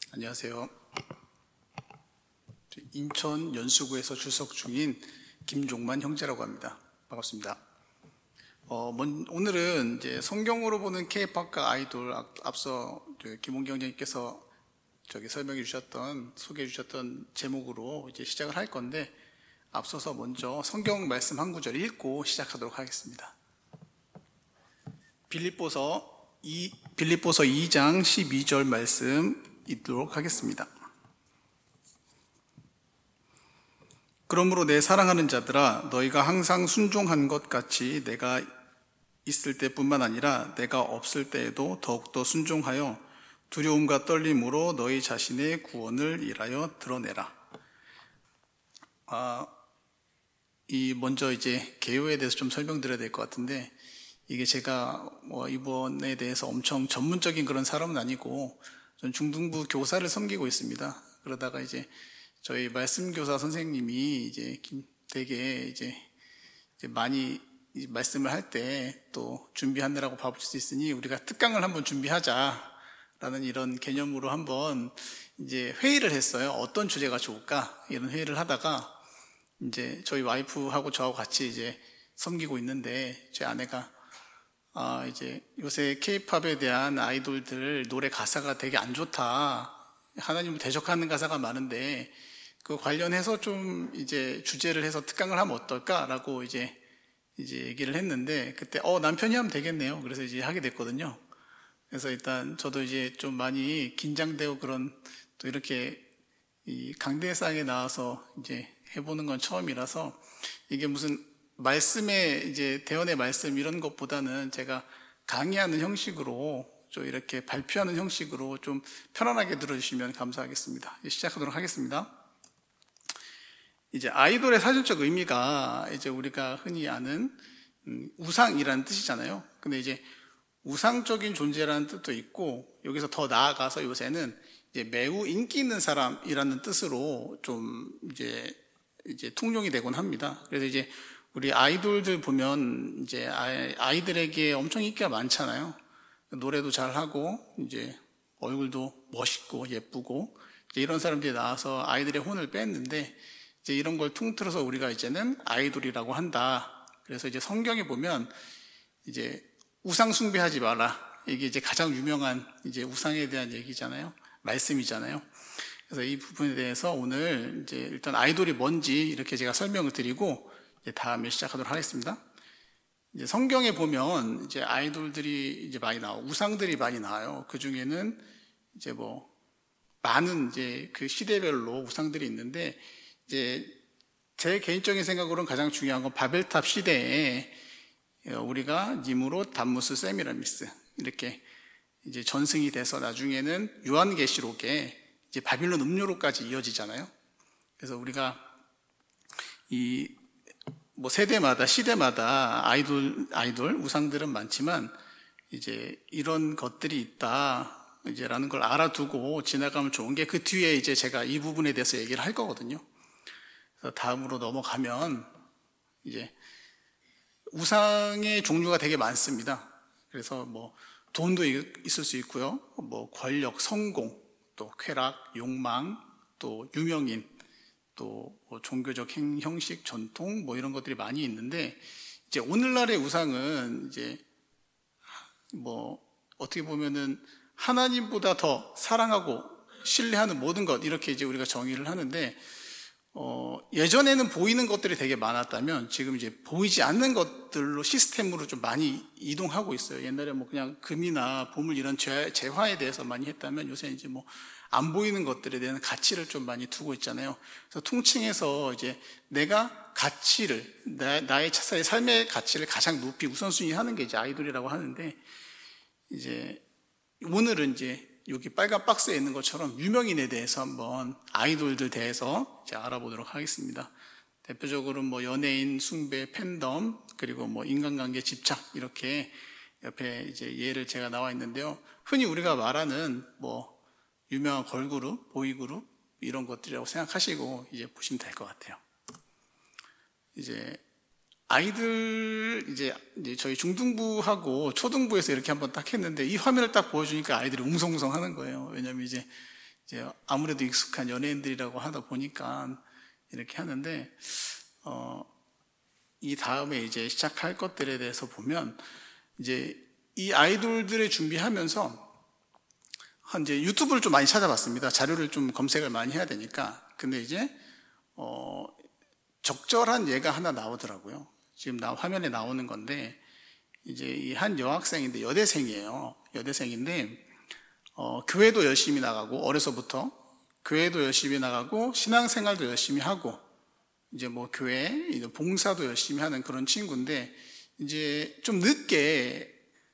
안녕하세요. 인천 연수구에서 출석 중인 김종만 형제라고 합니다. 반갑습니다. 오늘은 이제 성경으로 보는 K-팝과 아이돌, 앞서 김홍기 형제님께서 설명해 주셨던, 소개해 주셨던 제목으로 이제 시작을 할 건데, 앞서서 먼저 성경 말씀 한 구절 읽고 시작하도록 하겠습니다. 빌립보서 2장 12절 말씀 읽도록 하겠습니다. 그러므로 내 사랑하는 자들아, 너희가 항상 순종한 것 같이 내가 있을 때뿐만 아니라 내가 없을 때에도 더욱더 순종하여 두려움과 떨림으로 너희 자신의 구원을 일하여 드러내라. 먼저 이제 개요에 대해서 좀 설명드려야 될 것 같은데, 이게 제가 이번에 대해서 엄청 전문적인 그런 사람은 아니고, 전 중등부 교사를 섬기고 있습니다. 그러다가 이제 저희 말씀교사 선생님이 되게 이제 많이 말씀을 할 때 또 준비하느라고 바쁘실 수 있으니 우리가 특강을 한번 준비하자라는 이런 개념으로 한번 이제 회의를 했어요. 어떤 주제가 좋을까? 이런 회의를 하다가 이제 저희 와이프하고 저하고 같이 이제 섬기고 있는데, 제 아내가 이제 요새 K-팝에 대한 아이돌들 노래 가사가 되게 안 좋다. 하나님을 대적하는 가사가 많은데, 그 관련해서 좀 이제 주제를 해서 특강을 하면 어떨까라고 이제 얘기를 했는데, 그때 남편이 하면 되겠네요. 그래서 이제 하게 됐거든요. 그래서 일단 저도 이제 좀 많이 긴장되고, 그런 또 이렇게 이 강대상에 나와서 이제 해보는 건 처음이라서, 이게 무슨 말씀의 이제 대언의 말씀 이런 것보다는 제가 강의하는 형식으로 좀 이렇게 발표하는 형식으로 좀 편안하게 들어주시면 감사하겠습니다. 시작하도록 하겠습니다. 이제 아이돌의 사전적 의미가 이제 우리가 흔히 아는 우상이라는 뜻이잖아요. 근데 이제 우상적인 존재라는 뜻도 있고, 여기서 더 나아가서 요새는 이제 매우 인기 있는 사람이라는 뜻으로 좀 이제 통용이 되곤 합니다. 그래서 이제 우리 아이돌들 보면 이제 아이들에게 엄청 인기가 많잖아요. 노래도 잘하고 이제 얼굴도 멋있고 예쁘고 이제 이런 사람들이 나와서 아이들의 혼을 뺐는데, 이제 이런 걸 통틀어서 우리가 이제는 아이돌이라고 한다. 그래서 이제 성경에 보면 이제 우상 숭배하지 마라. 이게 이제 가장 유명한 이제 우상에 대한 얘기잖아요. 말씀이잖아요. 그래서 이 부분에 대해서 오늘 이제 일단 아이돌이 뭔지 이렇게 제가 설명을 드리고 다음에 시작하도록 하겠습니다. 이제 성경에 보면 이제 아이돌들이 이제 많이 나오고 우상들이 많이 나와요. 그 중에는 이제 많은 이제 그 시대별로 우상들이 있는데, 이제 제 개인적인 생각으로는 가장 중요한 건 바벨탑 시대에 우리가 니무롯, 담무스, 세미라미스 이렇게 이제 전승이 돼서 나중에는 요한계시록에 이제 바빌론 음료로까지 이어지잖아요. 그래서 우리가 세대마다 시대마다 아이돌 우상들은 많지만 이제 이런 것들이 있다 이제라는 걸 알아두고 지나가면 좋은 게, 그 뒤에 이제 제가 이 부분에 대해서 얘기를 할 거거든요. 그래서 다음으로 넘어가면 이제 우상의 종류가 되게 많습니다. 그래서 돈도 있을 수 있고요, 권력, 성공, 또 쾌락, 욕망, 또 유명인, 또 종교적 형식, 전통 이런 것들이 많이 있는데, 이제 오늘날의 우상은 이제 어떻게 보면은 하나님보다 더 사랑하고 신뢰하는 모든 것, 이렇게 이제 우리가 정의를 하는데, 예전에는 보이는 것들이 되게 많았다면 지금 이제 보이지 않는 것들로 시스템으로 좀 많이 이동하고 있어요. 옛날에 그냥 금이나 보물 이런 재화에 대해서 많이 했다면 요새 이제 안 보이는 것들에 대한 가치를 좀 많이 두고 있잖아요. 그래서 통칭해서 이제 내가 가치를, 나의 삶의 가치를 가장 높이 우선순위 하는 게 이제 아이돌이라고 하는데, 이제 오늘은 이제 여기 빨간 박스에 있는 것처럼 유명인에 대해서 한번 아이돌들 대해서 이제 알아보도록 하겠습니다. 대표적으로 연예인 숭배, 팬덤, 그리고 인간관계 집착, 이렇게 옆에 이제 예를 제가 나와 있는데요. 흔히 우리가 말하는 유명한 걸그룹, 보이그룹 이런 것들이라고 생각하시고 이제 보시면 될 것 같아요. 이제 아이들 이제 저희 중등부하고 초등부에서 이렇게 한번 딱 했는데, 이 화면을 딱 보여주니까 아이들이 웅성웅성 하는 거예요. 왜냐면 이제 이제 아무래도 익숙한 연예인들이라고 하다 보니까 이렇게 하는데, 이 다음에 이제 시작할 것들에 대해서 보면, 이제 이 아이돌들을 준비하면서 이제 유튜브를 좀 많이 찾아봤습니다. 자료를 좀 검색을 많이 해야 되니까. 근데 이제 적절한 예가 하나 나오더라고요. 지금 화면에 나오는 건데, 이제 이 한 여학생인데 여대생이에요. 여대생인데 교회도 열심히 나가고, 어려서부터 교회도 열심히 나가고 신앙생활도 열심히 하고, 이제 뭐 교회 봉사도 열심히 하는 그런 친구인데, 이제 좀 늦게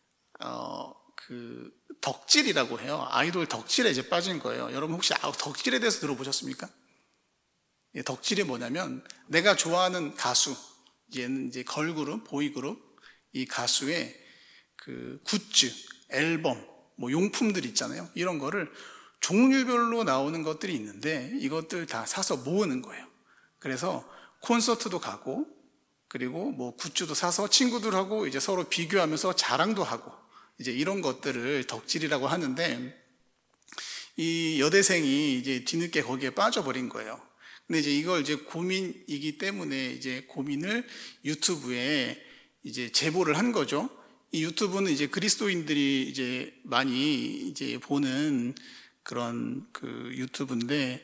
그 덕질이라고 해요. 아이돌 덕질에 이제 빠진 거예요. 여러분 혹시 덕질에 대해서 들어보셨습니까? 덕질이 뭐냐면, 내가 좋아하는 가수, 얘는 이제 걸그룹, 보이그룹, 이 가수의 그 굿즈, 앨범, 뭐 용품들 있잖아요. 이런 거를 종류별로 나오는 것들이 있는데, 이것들 다 사서 모으는 거예요. 그래서 콘서트도 가고, 그리고 뭐 굿즈도 사서 친구들하고 이제 서로 비교하면서 자랑도 하고, 이제 이런 것들을 덕질이라고 하는데, 이 여대생이 이제 뒤늦게 거기에 빠져버린 거예요. 근데 이제 이걸 이제 고민이기 때문에 이제 고민을 유튜브에 이제 제보를 한 거죠. 이 유튜브는 이제 그리스도인들이 이제 많이 이제 보는 그런 그 유튜브인데,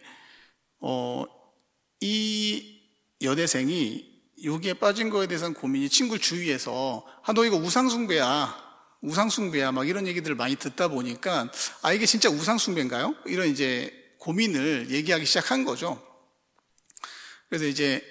이 여대생이 여기에 빠진 거에 대해서는 고민이, 친구 주위에서 너 이거 우상숭배야 막 이런 얘기들을 많이 듣다 보니까, 이게 진짜 우상숭배인가요? 이런 이제 고민을 얘기하기 시작한 거죠. 그래서 이제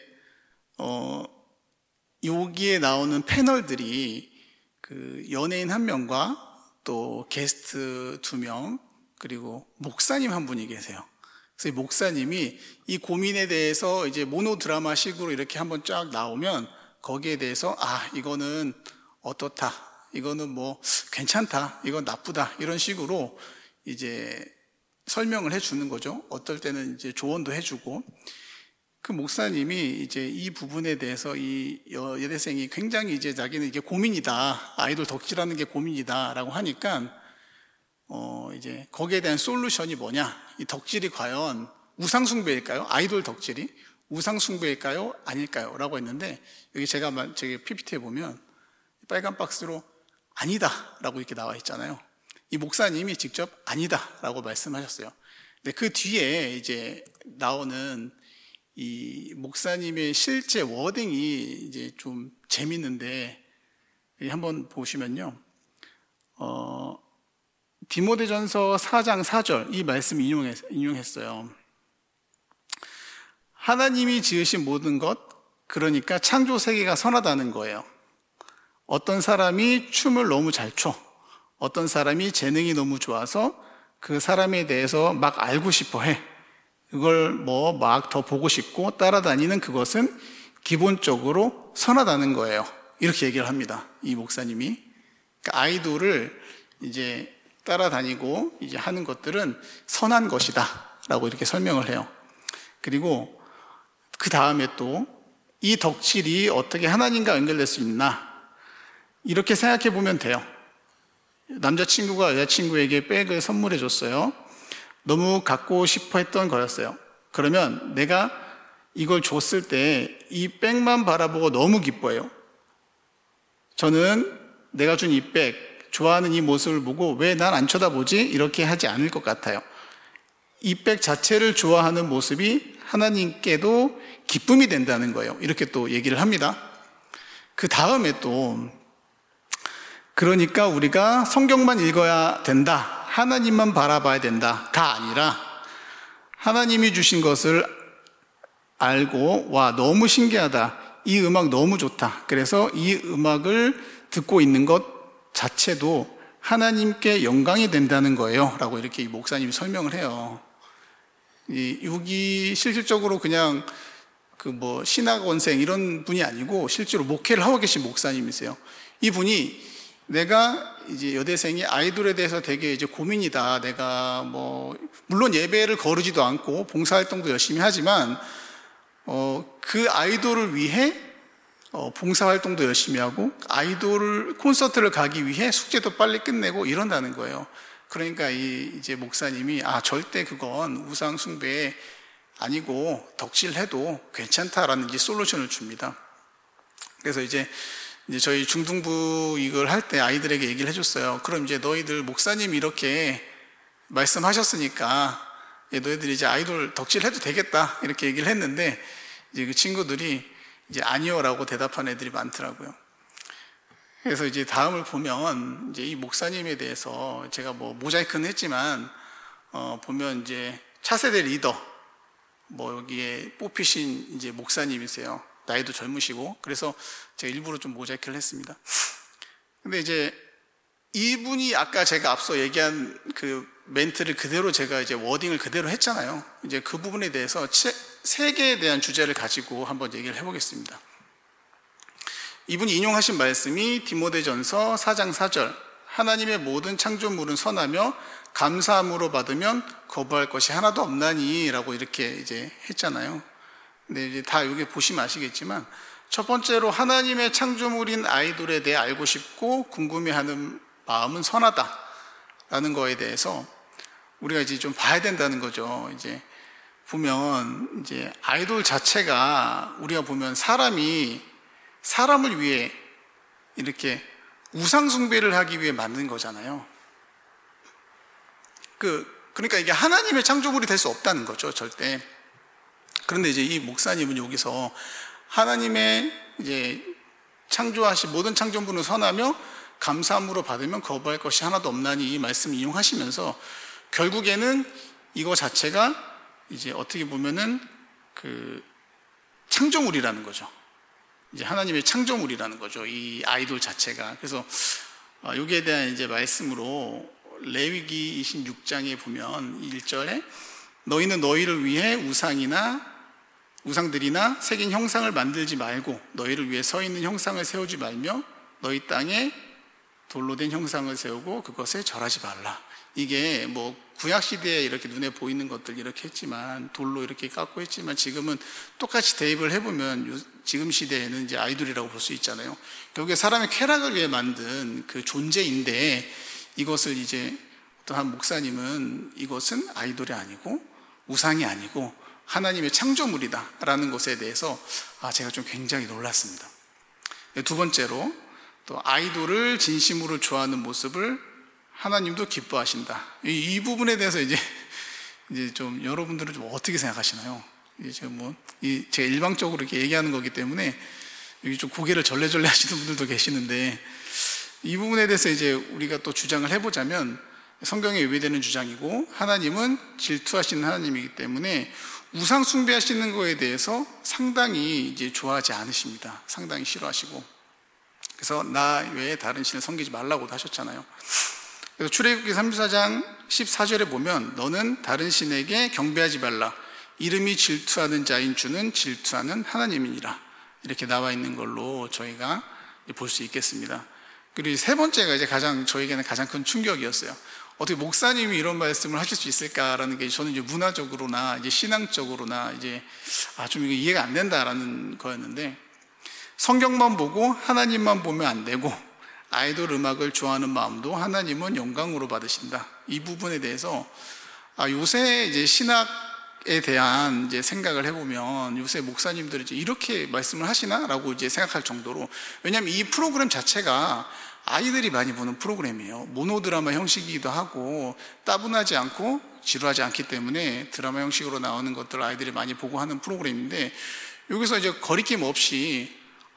여기에 나오는 패널들이 그 연예인 한 명과 또 게스트 2명, 그리고 목사님 한 분이 계세요. 그래서 이 목사님이 이 고민에 대해서 이제 모노드라마 식으로 이렇게 한번 쫙 나오면, 거기에 대해서 이거는 어떻다, 이거는 뭐 괜찮다, 이건 나쁘다, 이런 식으로 이제 설명을 해주는 거죠. 어떨 때는 이제 조언도 해주고. 그 목사님이 이제 이 부분에 대해서 이 여대생이 굉장히 이제 자기는 이게 고민이다, 아이돌 덕질하는 게 고민이다라고 하니까, 이제 거기에 대한 솔루션이 뭐냐, 이 덕질이 과연 우상숭배일까요? 아이돌 덕질이 우상숭배일까요? 아닐까요? 라고 했는데, 여기 제가 PPT에 보면 빨간 박스로 아니다 라고 이렇게 나와 있잖아요. 이 목사님이 직접 아니다 라고 말씀하셨어요. 근데 그 뒤에 이제 나오는 이 목사님의 실제 워딩이 이제 좀 재밌는데, 한번 보시면요. 디모데전서 4장 4절 이 말씀 인용했어요. 하나님이 지으신 모든 것, 그러니까 창조 세계가 선하다는 거예요. 어떤 사람이 춤을 너무 잘 춰, 어떤 사람이 재능이 너무 좋아서 그 사람에 대해서 막 알고 싶어 해. 그걸 뭐 막 더 보고 싶고 따라다니는 그것은 기본적으로 선하다는 거예요. 이렇게 얘기를 합니다, 이 목사님이. 그러니까 아이돌을 이제 따라다니고 이제 하는 것들은 선한 것이다 라고 이렇게 설명을 해요. 그리고 그 다음에 또 이 덕질이 어떻게 하나님과 연결될 수 있나, 이렇게 생각해 보면 돼요. 남자친구가 여자친구에게 백을 선물해 줬어요. 너무 갖고 싶어 했던 거였어요. 그러면 내가 이걸 줬을 때 이 백만 바라보고 너무 기뻐해요. 저는 내가 준 이 백, 좋아하는 이 모습을 보고 왜 난 안 쳐다보지? 이렇게 하지 않을 것 같아요. 이 백 자체를 좋아하는 모습이 하나님께도 기쁨이 된다는 거예요. 이렇게 또 얘기를 합니다. 그 다음에 또, 그러니까 우리가 성경만 읽어야 된다, 하나님만 바라봐야 된다가 아니라, 하나님이 주신 것을 알고 와 너무 신기하다, 이 음악 너무 좋다, 그래서 이 음악을 듣고 있는 것 자체도 하나님께 영광이 된다는 거예요 라고 이렇게 이 목사님이 설명을 해요. 여기 실질적으로 그냥 그 뭐 신학원생 이런 분이 아니고 실제로 목회를 하고 계신 목사님이세요. 이분이 내가 이제 여대생이 아이돌에 대해서 되게 이제 고민이다, 내가 뭐 물론 예배를 거르지도 않고 봉사활동도 열심히 하지만 그 아이돌을 위해 봉사활동도 열심히 하고 아이돌 콘서트를 가기 위해 숙제도 빨리 끝내고 이런다는 거예요. 그러니까 이제 목사님이 절대 그건 우상 숭배 아니고 덕질해도 괜찮다라는 이제 솔루션을 줍니다. 그래서 이제 저희 중등부 이걸 할 때 아이들에게 얘기를 해줬어요. 그럼 이제 너희들 목사님 이렇게 말씀하셨으니까 너희들이 이제 아이돌 덕질해도 되겠다 이렇게 얘기를 했는데 이제 그 친구들이 이제 아니요라고 대답한 애들이 많더라고요. 그래서 이제 다음을 보면 이제 이 목사님에 대해서 제가 뭐 모자이크는 했지만 보면 이제 차세대 리더 여기에 뽑히신 이제 목사님이세요. 나이도 젊으시고 그래서 제가 일부러 좀 모자이크를 했습니다. 근데 이제 이분이 아까 제가 앞서 얘기한 그 멘트를 그대로 제가 이제 워딩을 그대로 했잖아요. 이제 그 부분에 대해서 세계에 대한 주제를 가지고 한번 얘기를 해보겠습니다. 이분이 인용하신 말씀이 디모데전서 4장 4절 하나님의 모든 창조물은 선하며 감사함으로 받으면 거부할 것이 하나도 없나니 라고 이렇게 이제 했잖아요. 근데 이제 다 여기 보시면 아시겠지만 첫 번째로 하나님의 창조물인 아이돌에 대해 알고 싶고 궁금해하는 마음은 선하다라는 거에 대해서 우리가 이제 좀 봐야 된다는 거죠. 이제 보면 이제 아이돌 자체가 우리가 보면 사람을 위해 이렇게 우상숭배를 하기 위해 만든 거잖아요. 그러니까 이게 하나님의 창조물이 될 수 없다는 거죠, 절대. 그런데 이제 이 목사님은 여기서 하나님의 이제 창조하신 모든 창조물은 선하며 감사함으로 받으면 거부할 것이 하나도 없나니 이 말씀을 이용하시면서 결국에는 이거 자체가 이제 어떻게 보면은 그 창조물이라는 거죠. 이제 하나님의 창조물이라는 거죠. 이 아이돌 자체가. 그래서 여기에 대한 이제 말씀으로 레위기 26장에 보면 1절에 너희는 너희를 위해 우상들이나 새긴 형상을 만들지 말고 너희를 위해 서 있는 형상을 세우지 말며 너희 땅에 돌로 된 형상을 세우고 그것에 절하지 말라. 이게 뭐 구약 시대에 이렇게 눈에 보이는 것들 이렇게 했지만 돌로 이렇게 깎고 했지만 지금은 똑같이 대입을 해보면 지금 시대에는 이제 아이돌이라고 볼 수 있잖아요. 결국에 사람의 쾌락을 위해 만든 그 존재인데 이것을 이제 어떤 한 목사님은 이것은 아이돌이 아니고 우상이 아니고 하나님의 창조물이다라는 것에 대해서 제가 좀 굉장히 놀랐습니다. 두 번째로 또 아이돌을 진심으로 좋아하는 모습을 하나님도 기뻐하신다. 이 부분에 대해서 이제 좀 여러분들은 좀 어떻게 생각하시나요? 제가 일방적으로 이렇게 얘기하는 거기 때문에 여기 좀 고개를 절레절레 하시는 분들도 계시는데 이 부분에 대해서 이제 우리가 또 주장을 해보자면 성경에 외배되는 주장이고 하나님은 질투하시는 하나님이기 때문에 우상 숭배하시는 거에 대해서 상당히 이제 좋아하지 않으십니다. 상당히 싫어하시고 그래서 나 외에 다른 신을 섬기지 말라고도 하셨잖아요. 그래서 출애굽기 34장 14절에 보면 너는 다른 신에게 경배하지 말라. 이름이 질투하는 자인 주는 질투하는 하나님이니라. 이렇게 나와 있는 걸로 저희가 볼 수 있겠습니다. 그리고 세 번째가 이제 저에게는 가장 큰 충격이었어요. 어떻게 목사님이 이런 말씀을 하실 수 있을까라는 게 저는 이제 문화적으로나 이제 신앙적으로나 이제 좀 이거 이해가 안 된다라는 거였는데 성경만 보고 하나님만 보면 안 되고 아이돌 음악을 좋아하는 마음도 하나님은 영광으로 받으신다. 이 부분에 대해서 요새 이제 신학에 대한 이제 생각을 해보면 요새 목사님들이 이제 이렇게 말씀을 하시나라고 이제 생각할 정도로 왜냐하면 이 프로그램 자체가 아이들이 많이 보는 프로그램이에요. 모노드라마 형식이기도 하고 따분하지 않고 지루하지 않기 때문에 드라마 형식으로 나오는 것들을 아이들이 많이 보고 하는 프로그램인데 여기서 이제 거리낌 없이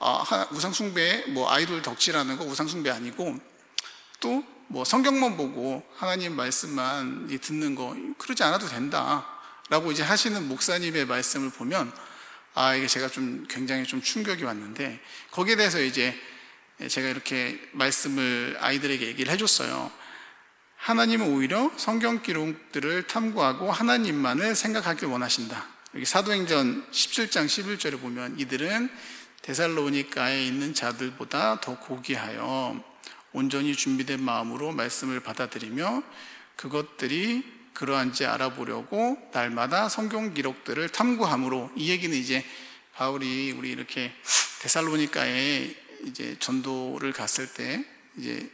우상숭배, 아이돌 덕질하는 거 우상숭배 아니고 또 성경만 보고 하나님 말씀만 듣는 거 그러지 않아도 된다 라고 이제 하시는 목사님의 말씀을 보면 이게 제가 좀 굉장히 좀 충격이 왔는데 거기에 대해서 이제 제가 이렇게 말씀을 아이들에게 얘기를 해줬어요. 하나님은 오히려 성경 기록들을 탐구하고 하나님만을 생각하길 원하신다. 여기 사도행전 17장 11절에 보면 이들은 데살로니가에 있는 자들보다 더 고귀하여 온전히 준비된 마음으로 말씀을 받아들이며 그것들이 그러한지 알아보려고 날마다 성경 기록들을 탐구함으로 이 얘기는 이제 바울이 우리 이렇게 데살로니가에 이제 전도를 갔을 때 이제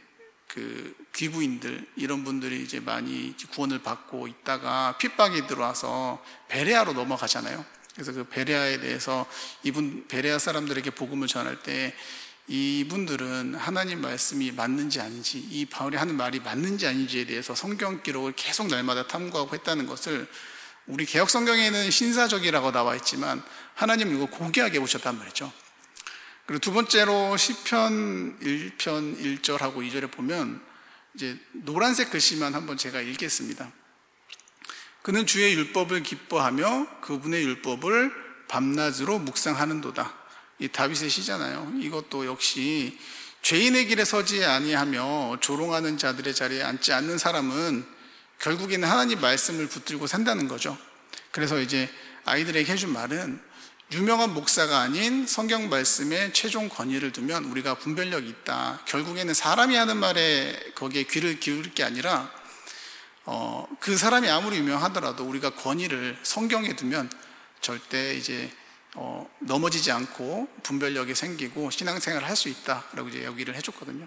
그 귀부인들 이런 분들이 이제 많이 구원을 받고 있다가 핍박이 들어와서 베레아로 넘어가잖아요. 그래서 그 베레아에 대해서 베레아 사람들에게 복음을 전할 때 이분들은 하나님 말씀이 맞는지 아닌지, 이 바울이 하는 말이 맞는지 아닌지에 대해서 성경 기록을 계속 날마다 탐구하고 했다는 것을 우리 개혁 성경에는 신사적이라고 나와 있지만 하나님은 이거 고귀하게 보셨단 말이죠. 그리고 두 번째로 시편 1편 1절하고 2절에 보면 이제 노란색 글씨만 한번 제가 읽겠습니다. 그는 주의 율법을 기뻐하며 그분의 율법을 밤낮으로 묵상하는도다. 이 다윗의 시잖아요. 이것도 역시 죄인의 길에 서지 아니하며 조롱하는 자들의 자리에 앉지 않는 사람은 결국에는 하나님 말씀을 붙들고 산다는 거죠. 그래서 이제 아이들에게 해준 말은 유명한 목사가 아닌 성경 말씀에 최종 권위를 두면 우리가 분별력이 있다. 결국에는 사람이 하는 말에 거기에 귀를 기울일 게 아니라 그 사람이 아무리 유명하더라도 우리가 권위를 성경에 두면 절대 이제 넘어지지 않고 분별력이 생기고 신앙생활을 할 수 있다라고 이제 얘기를 해줬거든요.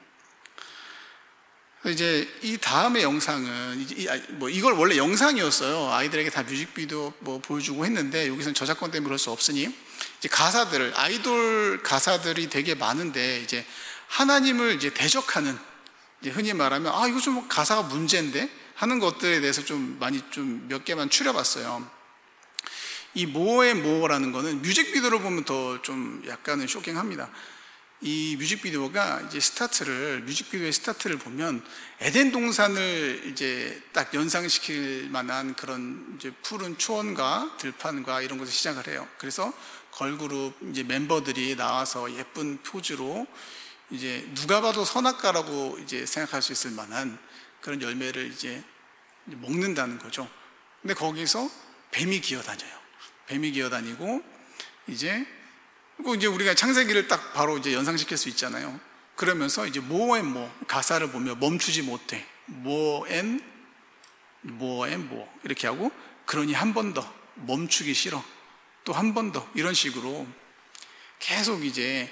이제 이 다음의 영상은 이걸 원래 영상이었어요. 아이들에게 다 뮤직비디오 보여주고 했는데 여기서는 저작권 때문에 그럴 수 없으니 이제 가사들, 아이돌 가사들이 되게 많은데 이제 하나님을 이제 대적하는, 이제 흔히 말하면 이거 좀 가사가 문제인데 하는 것들에 대해서 좀 많이 좀 몇 개만 추려봤어요. 이 모어의 모어라는 거는 뮤직비디오를 보면 더 좀 약간은 쇼킹합니다. 이 뮤직비디오가 이제 뮤직비디오의 스타트를 보면 에덴 동산을 이제 딱 연상시킬 만한 그런 이제 푸른 초원과 들판과 이런 것을 시작을 해요. 그래서 걸그룹 이제 멤버들이 나와서 예쁜 포즈로 이제 누가 봐도 선악과라고 이제 생각할 수 있을 만한 그런 열매를 이제 먹는다는 거죠. 근데 거기서 뱀이 기어다녀요. 뱀이 기어다니고 이제 우리가 창세기를 딱 바로 이제 연상시킬 수 있잖아요. 그러면서 이제 more and more 가사를 보면 멈추지 못해. more and more 이렇게 하고 그러니 한 번 더 멈추기 싫어. 또 한 번 더 이런 식으로 계속 이제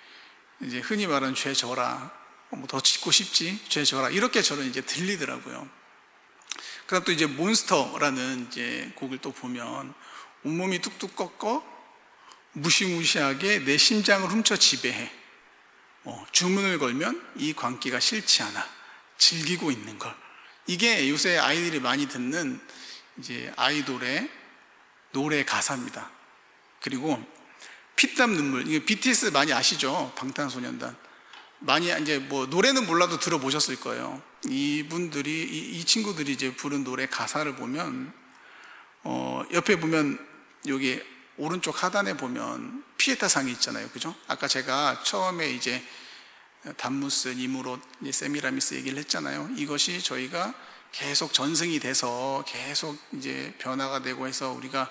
흔히 말하는 죄 져라. 더 짓고 싶지? 죄 져라. 이렇게 저는 이제 들리더라고요. 그다음 또 이제 몬스터라는 이제 곡을 또 보면 온몸이 뚝뚝 꺾어 무시무시하게 내 심장을 훔쳐 지배해. 주문을 걸면 이 광기가 싫지 않아. 즐기고 있는 걸. 이게 요새 아이들이 많이 듣는 이제 아이돌의 노래 가사입니다. 그리고 피땀 눈물. 이게 BTS 많이 아시죠? 방탄소년단. 많이 이제 노래는 몰라도 들어보셨을 거예요. 이분들이 이 친구들이 이제 부른 노래 가사를 보면 옆에 보면 여기 오른쪽 하단에 보면 피에타 상이 있잖아요. 그죠? 아까 제가 처음에 이제 담무스, 니무롯, 세미라미스 얘기를 했잖아요. 이것이 저희가 계속 전승이 돼서 계속 이제 변화가 되고 해서 우리가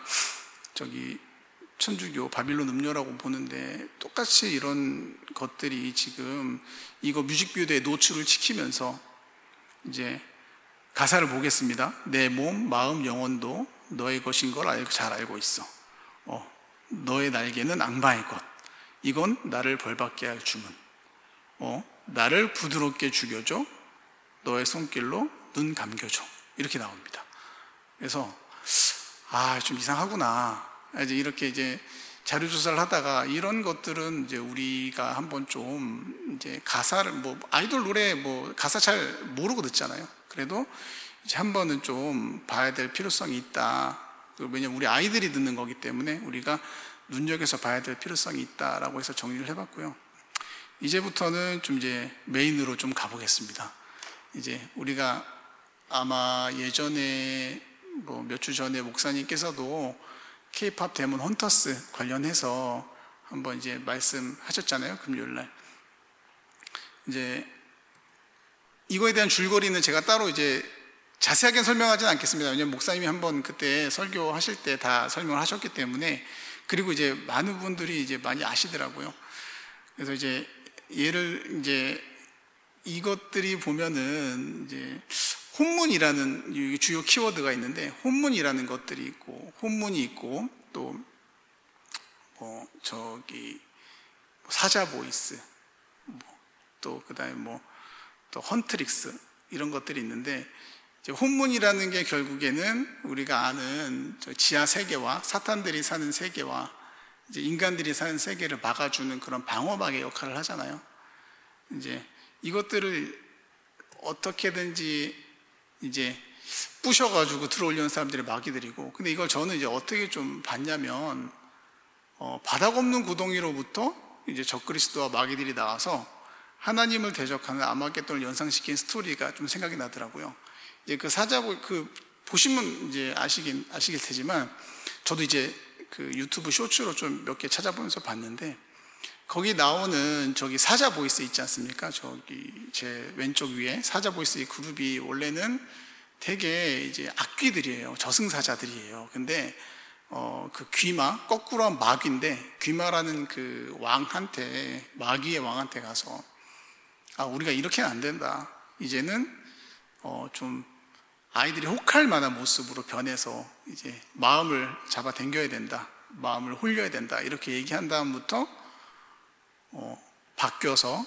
천주교, 바빌론 음료라고 보는데 똑같이 이런 것들이 지금 이거 뮤직비디오에 노출을 시키면서 이제 가사를 보겠습니다. 내 몸, 마음, 영혼도 너의 것인 걸 잘 알고 있어. 너의 날개는 악마의 것. 이건 나를 벌받게 할 주문. 나를 부드럽게 죽여줘. 너의 손길로 눈 감겨줘. 이렇게 나옵니다. 그래서 좀 이상하구나. 이제 이렇게 이제 자료 조사를 하다가 이런 것들은 이제 우리가 한번 좀 이제 가사를 아이돌 노래 가사 잘 모르고 듣잖아요. 그래도 이제 한 번은 좀 봐야 될 필요성이 있다. 왜냐면 우리 아이들이 듣는 거기 때문에 우리가 눈여겨서 봐야 될 필요성이 있다라고 해서 정리를 해봤고요. 이제부터는 좀 이제 메인으로 좀 가보겠습니다. 이제 우리가 아마 예전에 몇 주 전에 목사님께서도 K-팝 데몬 헌터스 관련해서 한번 이제 말씀하셨잖아요. 금요일날. 이제 이거에 대한 줄거리는 제가 따로 이제 자세하게 설명하지는 않겠습니다. 왜냐하면 목사님이 한번 그때 설교하실 때 다 설명을 하셨기 때문에. 그리고 이제 많은 분들이 이제 많이 아시더라고요. 그래서 이제 이것들이 보면은 이제 혼문이라는 주요 키워드가 있는데 혼문이라는 것들이 있고 혼문이 있고 또 사자 보이스 또 그다음에 또 헌트릭스 이런 것들이 있는데, 이제 혼문이라는 게 결국에는 우리가 아는 저 지하 세계와 사탄들이 사는 세계와 이제 인간들이 사는 세계를 막아주는 그런 방어막의 역할을 하잖아요. 이제 이것들을 어떻게든지 이제 부셔가지고 들어오려는 사람들이 마귀들이고, 근데 이걸 저는 이제 어떻게 좀 봤냐면, 바닥 없는 구덩이로부터 이제 적그리스도와 마귀들이 나와서 하나님을 대적하는 아마겟돈을 연상시킨 스토리가 좀 생각이 나더라고요. 이제 그 보시면 이제 아시길 테지만, 저도 이제 그 유튜브 쇼츠로 좀 몇 개 찾아보면서 봤는데, 거기 나오는 저기 사자 보이스 있지 않습니까? 저기 제 왼쪽 위에 사자 보이스 이 그룹이 원래는 되게 이제 악귀들이에요. 저승사자들이에요. 근데 그 귀마, 거꾸로 한 마귀인데, 귀마라는 그 왕한테, 마귀의 왕한테 가서, 우리가 이렇게는 안 된다. 이제는 좀 아이들이 혹할 만한 모습으로 변해서 이제 마음을 잡아 당겨야 된다. 마음을 홀려야 된다. 이렇게 얘기한 다음부터 바뀌어서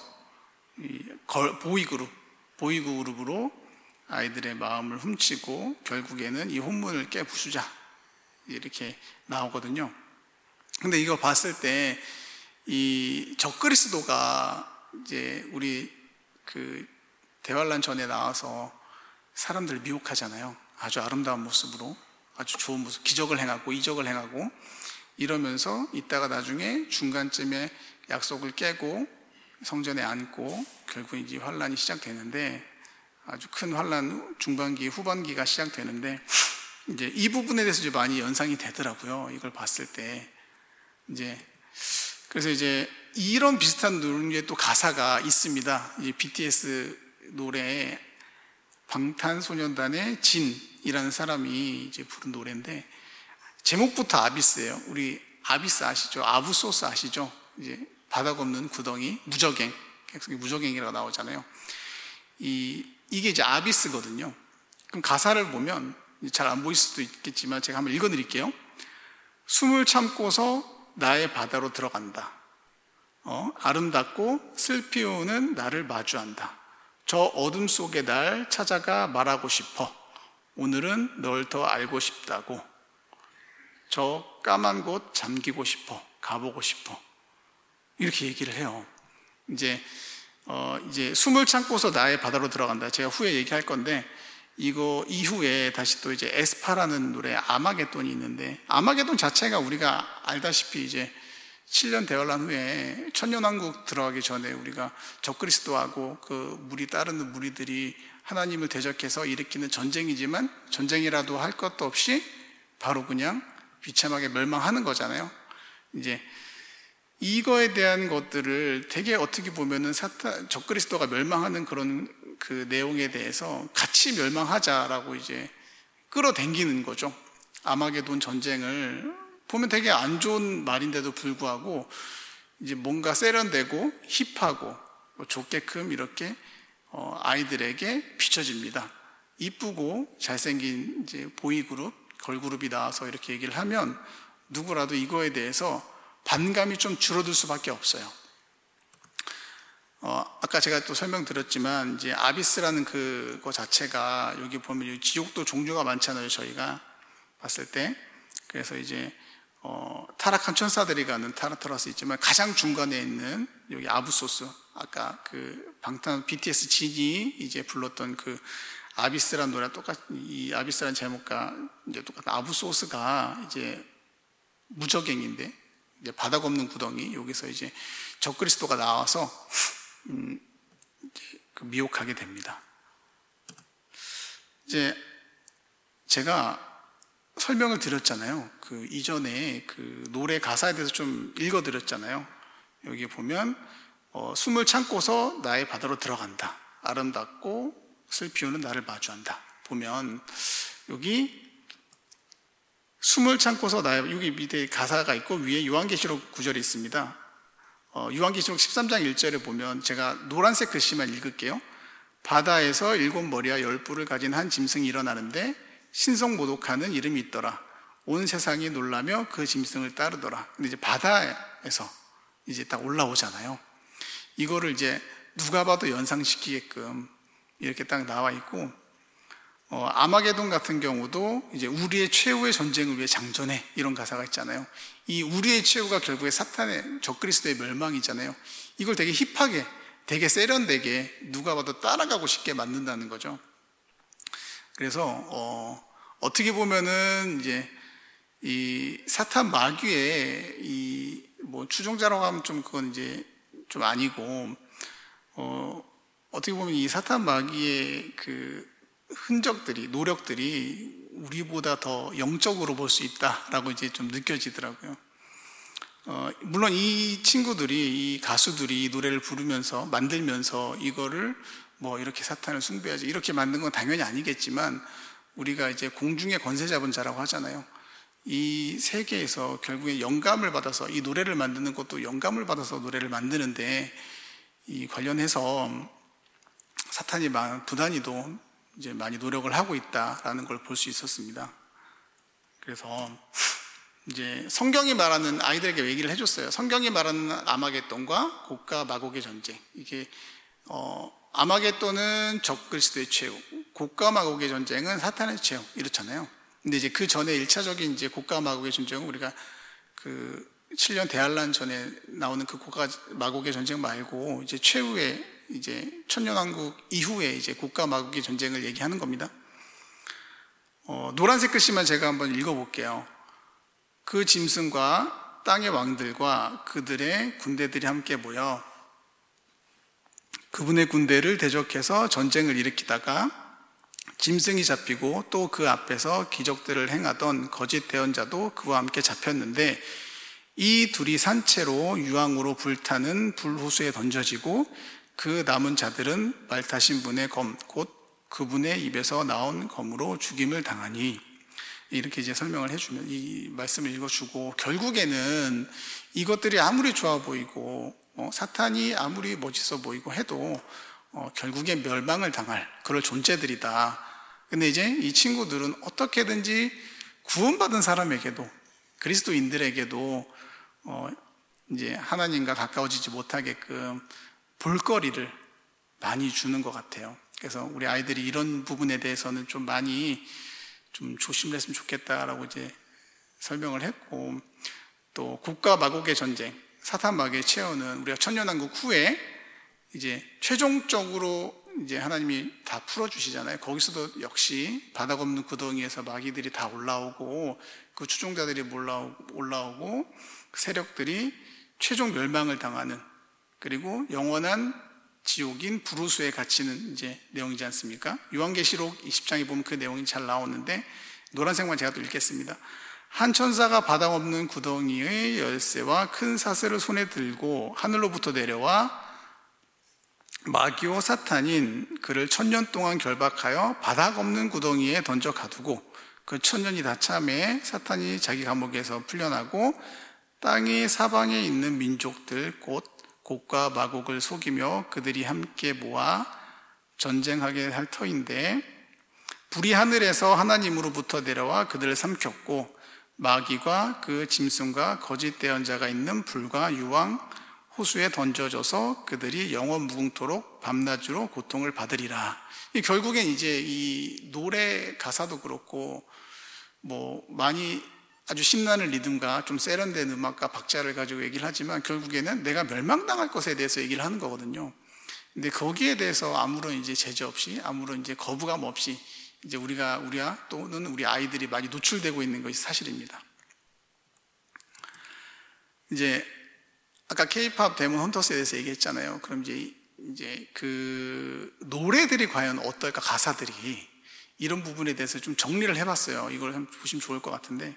보이그룹으로 아이들의 마음을 훔치고 결국에는 이 혼문을 깨부수자, 이렇게 나오거든요. 근데 이거 봤을 때 이 적그리스도가 이제 우리 그 대환란 전에 나와서 사람들을 미혹하잖아요. 아주 아름다운 모습으로, 아주 좋은 모습, 기적을 행하고 이적을 행하고 이러면서 있다가 나중에 중간쯤에 약속을 깨고 성전에 앉고 결국 이제 환란이 시작되는데, 아주 큰 환란, 중반기, 후반기가 시작되는데, 이제 이 부분에 대해서 이제 많이 연상이 되더라고요. 이걸 봤을 때. 그래서 이제 이런 비슷한 노래에 또 가사가 있습니다. 이제 BTS 노래에 방탄소년단의 진이라는 사람이 이제 부른 노래인데, 제목부터 아비스예요. 우리 아비스 아시죠? 아부소스 아시죠? 이제 바닥 없는 구덩이, 무적행, 무적행이라고 나오잖아요. 이게 이제 아비스거든요. 그럼 가사를 보면 잘 안 보일 수도 있겠지만 제가 한번 읽어드릴게요. 숨을 참고서 나의 바다로 들어간다. 아름답고 슬피우는 나를 마주한다. 저 어둠 속에 날 찾아가 말하고 싶어. 오늘은 널 더 알고 싶다고. 저 까만 곳 잠기고 싶어. 가보고 싶어. 이렇게 얘기를 해요. 이제 숨을 참고서 나의 바다로 들어간다. 제가 후에 얘기할 건데, 이거 이후에 다시 또 이제 에스파라는 노래 아마겟돈이 있는데, 아마겟돈 자체가 우리가 알다시피 이제 7년 대환란 후에 천년왕국 들어가기 전에 우리가 적그리스도하고 그 따르는 무리들이 하나님을 대적해서 일으키는 전쟁이지만, 전쟁이라도 할 것도 없이 바로 그냥 비참하게 멸망하는 거잖아요. 이제 이거에 대한 것들을 되게 어떻게 보면은 적그리스도가 멸망하는 그런 그 내용에 대해서 같이 멸망하자라고 이제 끌어당기는 거죠. 아마겟돈 전쟁을 보면 되게 안 좋은 말인데도 불구하고 이제 뭔가 세련되고 힙하고 좋게끔 이렇게 아이들에게 비춰집니다. 이쁘고 잘생긴 이제 보이그룹, 걸그룹이 나와서 이렇게 얘기를 하면 누구라도 이거에 대해서 반감이 좀 줄어들 수밖에 없어요. 아까 제가 또 설명드렸지만 이제 아비스라는 그거 자체가 여기 보면 지옥도 종류가 많잖아요. 저희가 봤을 때. 그래서 이제 타락한 천사들이 가는 타르타로스 있지만 가장 중간에 있는 여기 아부소스, 아까 그 방탄 BTS 진이 이제 불렀던 그 아비스라는 노래 똑같이, 이 아비스라는 제목과 이제 똑같은 아부소스가 이제 무적행인데, 이제 바닥 없는 구덩이, 여기서 이제 적그리스도가 나와서 이제 미혹하게 됩니다. 이제 제가 설명을 드렸잖아요. 그 이전에 그 노래 가사에 대해서 좀 읽어드렸잖아요. 여기 보면 숨을 참고서 나의 바다로 들어간다. 아름답고 슬피우는 나를 마주한다. 보면 여기 숨을 참고서 여기 밑에 가사가 있고 위에 요한계시록 구절이 있습니다. 요한계시록 13장 1절에 보면 제가 노란색 글씨만 읽을게요. 바다에서 7머리와 10뿔을 가진 한 짐승이 일어나는데 신성모독하는 이름이 있더라. 온 세상이 놀라며 그 짐승을 따르더라. 근데 이제 바다에서 이제 딱 올라오잖아요. 이거를 이제 누가 봐도 연상시키게끔 이렇게 딱 나와 있고, 아마게돈 같은 경우도 이제 우리의 최후의 전쟁을 위해 장전해, 이런 가사가 있잖아요. 이 우리의 최후가 결국에 사탄의 적그리스도의 멸망이잖아요. 이걸 되게 힙하게, 되게 세련되게 누가 봐도 따라가고 싶게 만든다는 거죠. 그래서 어떻게 보면은 이제 이 사탄 마귀의 이 뭐 추종자라고 하면 좀 그건 이제 좀 아니고, 어떻게 보면 이 사탄 마귀의 그 흔적들이, 노력들이 우리보다 더 영적으로 볼 수 있다라고 이제 좀 느껴지더라고요. 물론 이 친구들이, 이 가수들이 이 노래를 부르면서, 만들면서 이거를 뭐 이렇게 사탄을 숭배하지, 이렇게 만든 건 당연히 아니겠지만, 우리가 이제 공중의 권세 잡은 자라고 하잖아요. 이 세계에서 결국에 영감을 받아서, 이 노래를 만드는 것도 영감을 받아서 노래를 만드는데, 이 관련해서 사탄이 부단히도 이제 많이 노력을 하고 있다라는 걸 볼 수 있었습니다. 그래서 이제 성경이 말하는, 아이들에게 얘기를 해줬어요. 성경이 말하는 아마겟돈과 곡과 마곡의 전쟁. 이게 아마겟돈은 적그리스도의 최후, 곡과 마곡의 전쟁은 사탄의 최후, 이렇잖아요. 근데 이제 그 전에 1차적인 이제 곡과 마곡의 전쟁은 우리가 그 7년 대환란 전에 나오는 그 곡과 마곡의 전쟁 말고 이제 최후의 이제 천년왕국 이후에 이제 곡과 마곡의 전쟁을 얘기하는 겁니다. 노란색 글씨만 제가 한번 읽어볼게요. 그 짐승과 땅의 왕들과 그들의 군대들이 함께 모여 그분의 군대를 대적해서 전쟁을 일으키다가 짐승이 잡히고 또 그 앞에서 기적들을 행하던 거짓 대언자도 그와 함께 잡혔는데, 이 둘이 산채로 유황으로 불타는 불호수에 던져지고 그 남은 자들은 말 타신 분의 검, 곧 그분의 입에서 나온 검으로 죽임을 당하니, 이렇게 이제 설명을 해주면, 이 말씀을 읽어주고, 결국에는 이것들이 아무리 좋아 보이고 사탄이 아무리 멋있어 보이고 해도 결국에 멸망을 당할 그럴 존재들이다. 근데 이제 이 친구들은 어떻게든지 구원받은 사람에게도, 그리스도인들에게도 이제 하나님과 가까워지지 못하게끔 볼거리를 많이 주는 것 같아요. 그래서 우리 아이들이 이런 부분에 대해서는 좀 많이 좀 조심을 했으면 좋겠다라고 이제 설명을 했고, 또 곡과 마곡의 전쟁, 사탄 마귀의 최후는 우리가 천년왕국 후에 이제 최종적으로 이제 하나님이 다 풀어주시잖아요. 거기서도 역시 바닥 없는 구덩이에서 마귀들이 다 올라오고, 그 추종자들이 올라오고 그 세력들이 최종 멸망을 당하는, 그리고 영원한 지옥인 불호수에 갇히는 이제 내용이지 않습니까? 요한계시록 20장에 보면 그 내용이 잘 나오는데, 노란색만 제가 또 읽겠습니다. 한 천사가 바닥 없는 구덩이의 열쇠와 큰 사슬을 손에 들고 하늘로부터 내려와 마귀오 사탄인 그를 1000년 동안 결박하여 바닥 없는 구덩이에 던져 가두고, 그 1000년이 다 참에 사탄이 자기 감옥에서 풀려나고 땅의 사방에 있는 민족들 곧 곡과 마곡을 속이며 그들이 함께 모아 전쟁하게 할 터인데, 불이 하늘에서 하나님으로부터 내려와 그들을 삼켰고 마귀과 그 짐승과 거짓 대언자가 있는 불과 유황 호수에 던져져서 그들이 영원 무궁토록 밤낮으로 고통을 받으리라. 결국엔 이제 이 노래 가사도 그렇고 뭐 많이 아주 신나는 리듬과 좀 세련된 음악과 박자를 가지고 얘기를 하지만, 결국에는 내가 멸망당할 것에 대해서 얘기를 하는 거거든요. 근데 거기에 대해서 아무런 이제 제재 없이, 아무런 이제 거부감 없이 이제 우리가 또는 우리 아이들이 많이 노출되고 있는 것이 사실입니다. 이제 아까 K-팝 데몬 헌터스에 대해서 얘기했잖아요. 그럼 이제 그 노래들이 과연 어떨까, 가사들이, 이런 부분에 대해서 좀 정리를 해봤어요. 이걸 한번 보시면 좋을 것 같은데,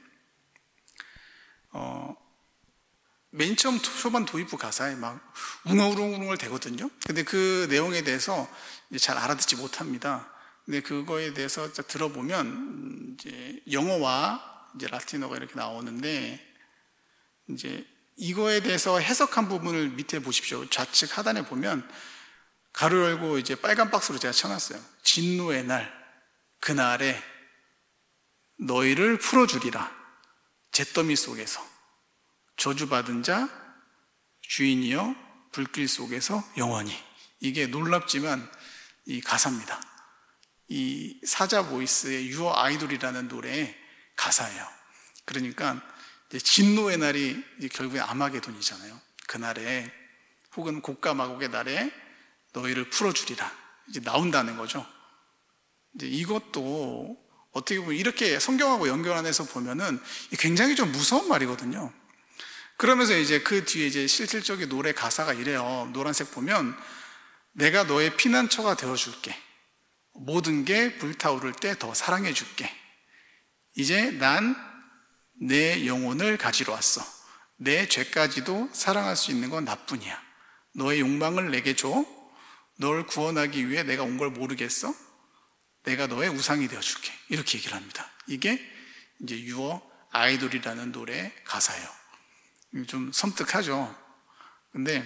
맨 처음 초반 도입부 가사에 막 웅얼웅얼 대거든요. 근데 그 내용에 대해서 이제 잘 알아듣지 못합니다. 근데 그거에 대해서 들어보면 이제 영어와 이제 라틴어가 이렇게 나오는데, 이제 이거에 대해서 해석한 부분을 밑에 보십시오. 좌측 하단에 보면 가로 열고 이제 빨간 박스로 제가 쳐놨어요. 진노의 날, 그날에 너희를 풀어주리라. 잿더미 속에서 저주받은 자 주인이여 불길 속에서 영원히. 이게 놀랍지만 이 가사입니다. 이 사자 보이스의 유어 아이돌이라는 노래의 가사예요. 그러니까 이제 진노의 날이 이제 결국에 아마게돈이잖아요. 그날에 혹은 곡과 마곡의 날에 너희를 풀어주리라 이제 나온다는 거죠. 이제 이것도 어떻게 보면 이렇게 성경하고 연결 안에서 보면은 굉장히 좀 무서운 말이거든요. 그러면서 이제 그 뒤에 이제 실질적인 노래 가사가 이래요. 노란색 보면 내가 너의 피난처가 되어줄게. 모든 게 불타오를 때 더 사랑해줄게. 이제 난 내 영혼을 가지러 왔어. 내 죄까지도 사랑할 수 있는 건 나뿐이야. 너의 욕망을 내게 줘. 널 구원하기 위해 내가 온 걸 모르겠어? 내가 너의 우상이 되어줄게. 이렇게 얘기를 합니다. 이게 이제 유어 아이돌이라는 노래의 가사예요. 좀 섬뜩하죠. 근데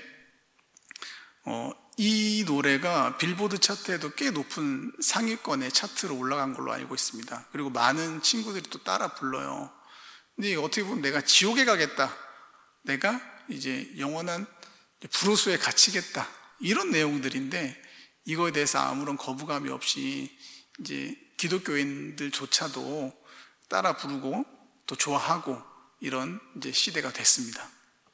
이 노래가 빌보드 차트에도 꽤 높은 상위권의 차트로 올라간 걸로 알고 있습니다. 그리고 많은 친구들이 또 따라 불러요. 근데 어떻게 보면 내가 지옥에 가겠다. 내가 이제 영원한 불호수에 갇히겠다. 이런 내용들인데 이거에 대해서 아무런 거부감이 없이 이제 기독교인들조차도 따라 부르고 또 좋아하고 이런 이제 시대가 됐습니다.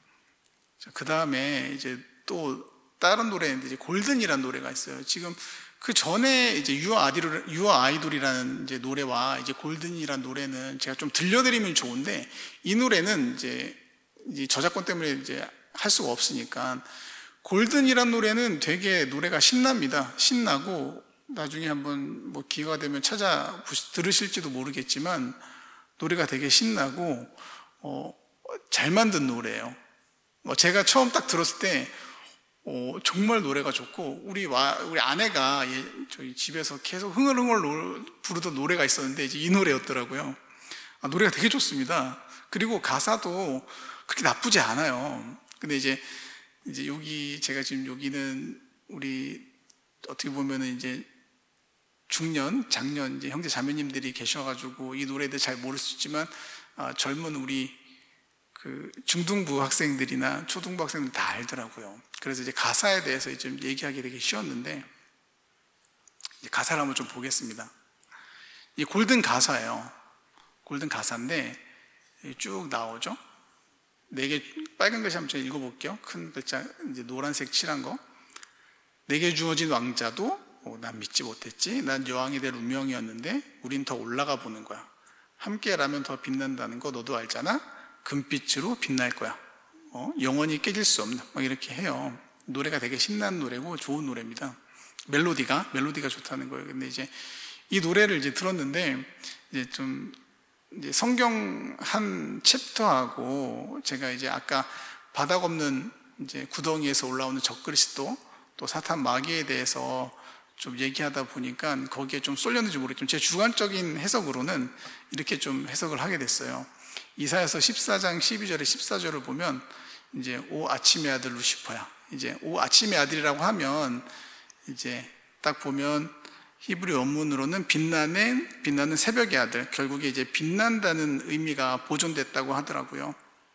그 다음에 이제 또 다른 노래인데 이제 골든이라는 노래가 있어요. 지금 그 전에 이제 유어 아이돌이라는 이제 노래와 이제 골든이라는 노래는 제가 좀 들려드리면 좋은데 이 노래는 이제 저작권 때문에 이제 할 수가 없으니까 골든이라는 노래는 되게 노래가 신납니다. 신나고 나중에 한번 뭐 기회가 되면 찾아 들으실지도 모르겠지만 노래가 되게 신나고 잘 만든 노래예요. 제가 처음 딱 들었을 때 정말 노래가 좋고 우리 아내가 저희 집에서 계속 흥얼흥얼 부르던 노래가 있었는데 이제 이 노래였더라고요. 노래가 되게 좋습니다. 그리고 가사도 그렇게 나쁘지 않아요. 근데 이제 여기 제가 지금 여기는 우리 어떻게 보면은 이제 중년, 장년 이제 형제 자매님들이 계셔가지고 이 노래들 잘 모를 수 있지만 젊은 우리 그 중등부 학생들이나 초등부 학생들 다 알더라고요. 그래서 이제 가사에 대해서 좀 얘기하기 되게 쉬웠는데 이제 가사를 한번 좀 보겠습니다. 이 골든 가사예요. 골든 가사인데 쭉 나오죠. 4개 빨간 글씨 한번 제가 읽어볼게요. 큰 글자 이제 노란색 칠한 거. 내게 주어진 왕자도 난 믿지 못했지. 난 여왕이 될 운명이었는데 우린 더 올라가 보는 거야. 함께라면 더 빛난다는 거 너도 알잖아. 금빛으로 빛날 거야. 영원히 깨질 수 없는 막 이렇게 해요. 노래가 되게 신나는 노래고 좋은 노래입니다. 멜로디가 좋다는 거예요. 근데 이제 이 노래를 이제 들었는데 이제 좀 이제 성경 한 챕터하고 제가 이제 아까 바닥 없는 이제 구덩이에서 올라오는 적그리스도 또 사탄 마귀에 대해서 좀 얘기하다 보니까 거기에 좀 쏠렸는지 모르겠지만 제 주관적인 해석으로는 이렇게 좀 해석을 하게 됐어요. 이사야서 14장 12절에 14절을 보면 이제 오 아침의 아들 루시퍼야. 이제 오 아침의 아들이라고 하면 이제 딱 보면 히브리 원문으로는 빛나는 새벽의 아들. 결국에 이제 빛난다는 의미가 보존됐다고 하더라고요.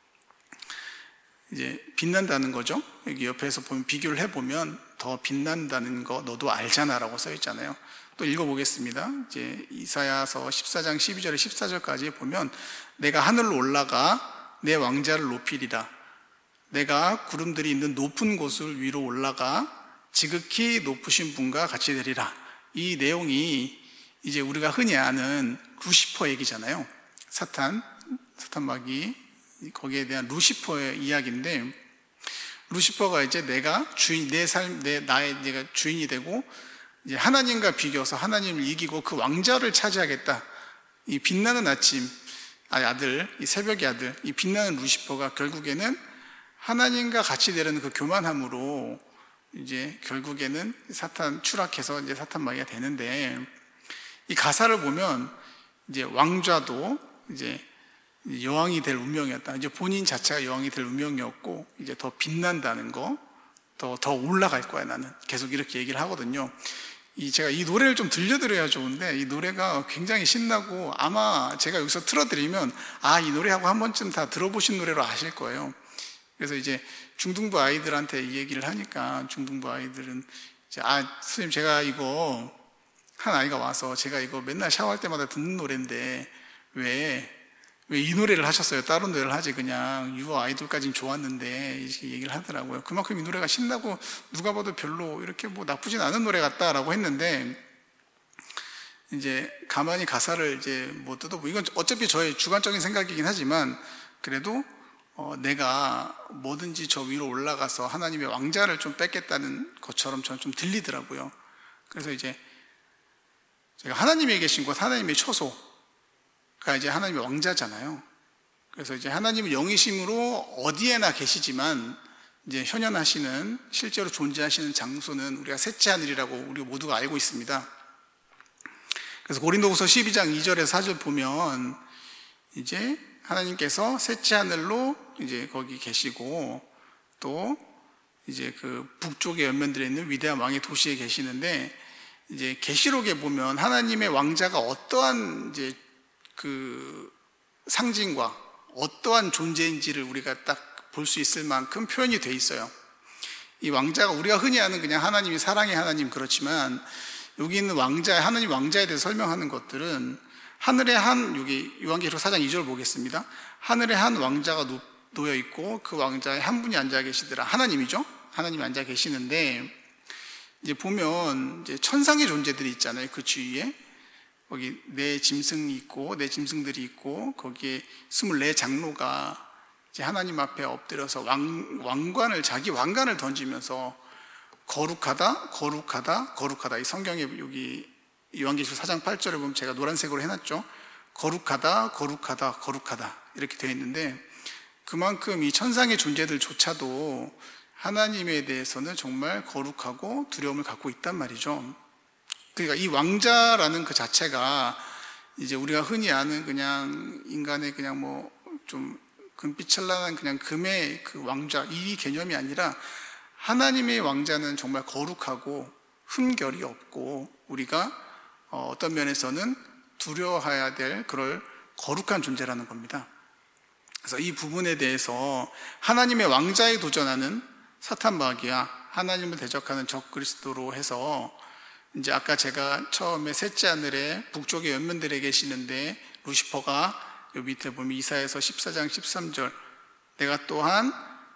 이제 빛난다는 거죠. 여기 옆에서 보면 비교를 해보면 더 빛난다는 거 너도 알잖아라고 써 있잖아요. 또 읽어보겠습니다. 이제 이사야서 14장 12절에 14절까지 보면 내가 하늘로 올라가 내 왕자를 높이리라. 내가 구름들이 있는 높은 곳을 위로 올라가 지극히 높으신 분과 같이 되리라. 이 내용이 이제 우리가 흔히 아는 루시퍼 얘기잖아요. 사탄 마귀 거기에 대한 루시퍼의 이야기인데 루시퍼가 이제 내가 내가 주인이 되고 이제 하나님과 비교해서 하나님을 이기고 그 왕자를 차지하겠다. 이 빛나는 아들, 이 새벽의 아들, 이 빛나는 루시퍼가 결국에는 하나님과 같이 되려는 그 교만함으로 이제 결국에는 사탄 추락해서 이제 사탄 마귀가 되는데 이 가사를 보면 이제 왕좌도 이제 여왕이 될 운명이었다. 이제 본인 자체가 여왕이 될 운명이었고 이제 더 빛난다는 거, 더 올라갈 거야 나는. 계속 이렇게 얘기를 하거든요. 제가 이 노래를 좀 들려드려야 좋은데 이 노래가 굉장히 신나고 아마 제가 여기서 틀어드리면 이 노래하고 한 번쯤 다 들어보신 노래로 아실 거예요. 그래서 이제 중등부 아이들한테 이 얘기를 하니까 중등부 아이들은 선생님, 제가 이거, 한 아이가 와서 제가 이거 맨날 샤워할 때마다 듣는 노래인데 왜 이 노래를 하셨어요? 다른 노래를 하지, 그냥 유아 아이돌까지는 좋았는데, 이렇게 얘기를 하더라고요. 그만큼 이 노래가 신나고 누가 봐도 별로 이렇게 뭐 나쁘진 않은 노래 같다라고 했는데, 이제 가만히 가사를 이제 뭐 뜯어보고, 이건 어차피 저의 주관적인 생각이긴 하지만 그래도 내가 뭐든지 저 위로 올라가서 하나님의 왕자를 좀 뺏겠다는 것처럼 저는 좀 들리더라고요. 그래서 이제 제가 하나님이 계신 곳, 하나님의 처소가 이제 하나님의 왕자잖아요. 그래서 이제 하나님은 영이심으로 어디에나 계시지만 이제 현현하시는, 실제로 존재하시는 장소는 우리가 셋째 하늘이라고 우리 모두가 알고 있습니다. 그래서 고린도후서 12장 2절에서 4절 보면 이제 하나님께서 셋째 하늘로 이제 거기 계시고, 또 이제 그 북쪽의 연면들에 있는 위대한 왕의 도시에 계시는데, 이제 계시록에 보면 하나님의 왕자가 어떠한 이제 그 상징과 어떠한 존재인지를 우리가 딱 볼 수 있을 만큼 표현이 돼 있어요. 이 왕자가 우리가 흔히 아는 그냥 하나님이 사랑의 하나님, 그렇지만 여기 있는 왕자, 하나님 왕자에 대해서 설명하는 것들은 하늘의 한, 여기 요한계시록 4장 2절 보겠습니다. 하늘의 한 왕자가 놓여 있고 그 왕자에 한 분이 앉아 계시더라. 하나님이죠. 하나님이 앉아 계시는데, 이제 보면 이제 천상의 존재들이 있잖아요. 그 주위에 거기 네 짐승이 있고, 네 짐승들이 있고, 거기에 24장로가 이제 하나님 앞에 엎드려서 왕관을, 자기 왕관을 던지면서 거룩하다, 거룩하다, 거룩하다. 이 성경에 여기 요한계시록 4장 8절에 보면 제가 노란색으로 해놨죠. 거룩하다, 거룩하다, 거룩하다, 이렇게 되어 있는데, 그만큼 이 천상의 존재들조차도 하나님에 대해서는 정말 거룩하고 두려움을 갖고 있단 말이죠. 그러니까 이 왕자라는 그 자체가 이제 우리가 흔히 아는 그냥 인간의 그냥 뭐 좀 금빛 찬란한 그냥 금의 그 왕자, 이 개념이 아니라 하나님의 왕자는 정말 거룩하고 흠결이 없고 우리가 어떤 면에서는 두려워해야 될 그럴 거룩한 존재라는 겁니다. 그래서 이 부분에 대해서 하나님의 왕자에 도전하는 사탄 마귀와 하나님을 대적하는 적그리스도로 해서, 이제 아까 제가 처음에 셋째 하늘에 북쪽의 연면들에 계시는데 루시퍼가 여기 밑에 보면 이사야서 14장 13절, 내가 또한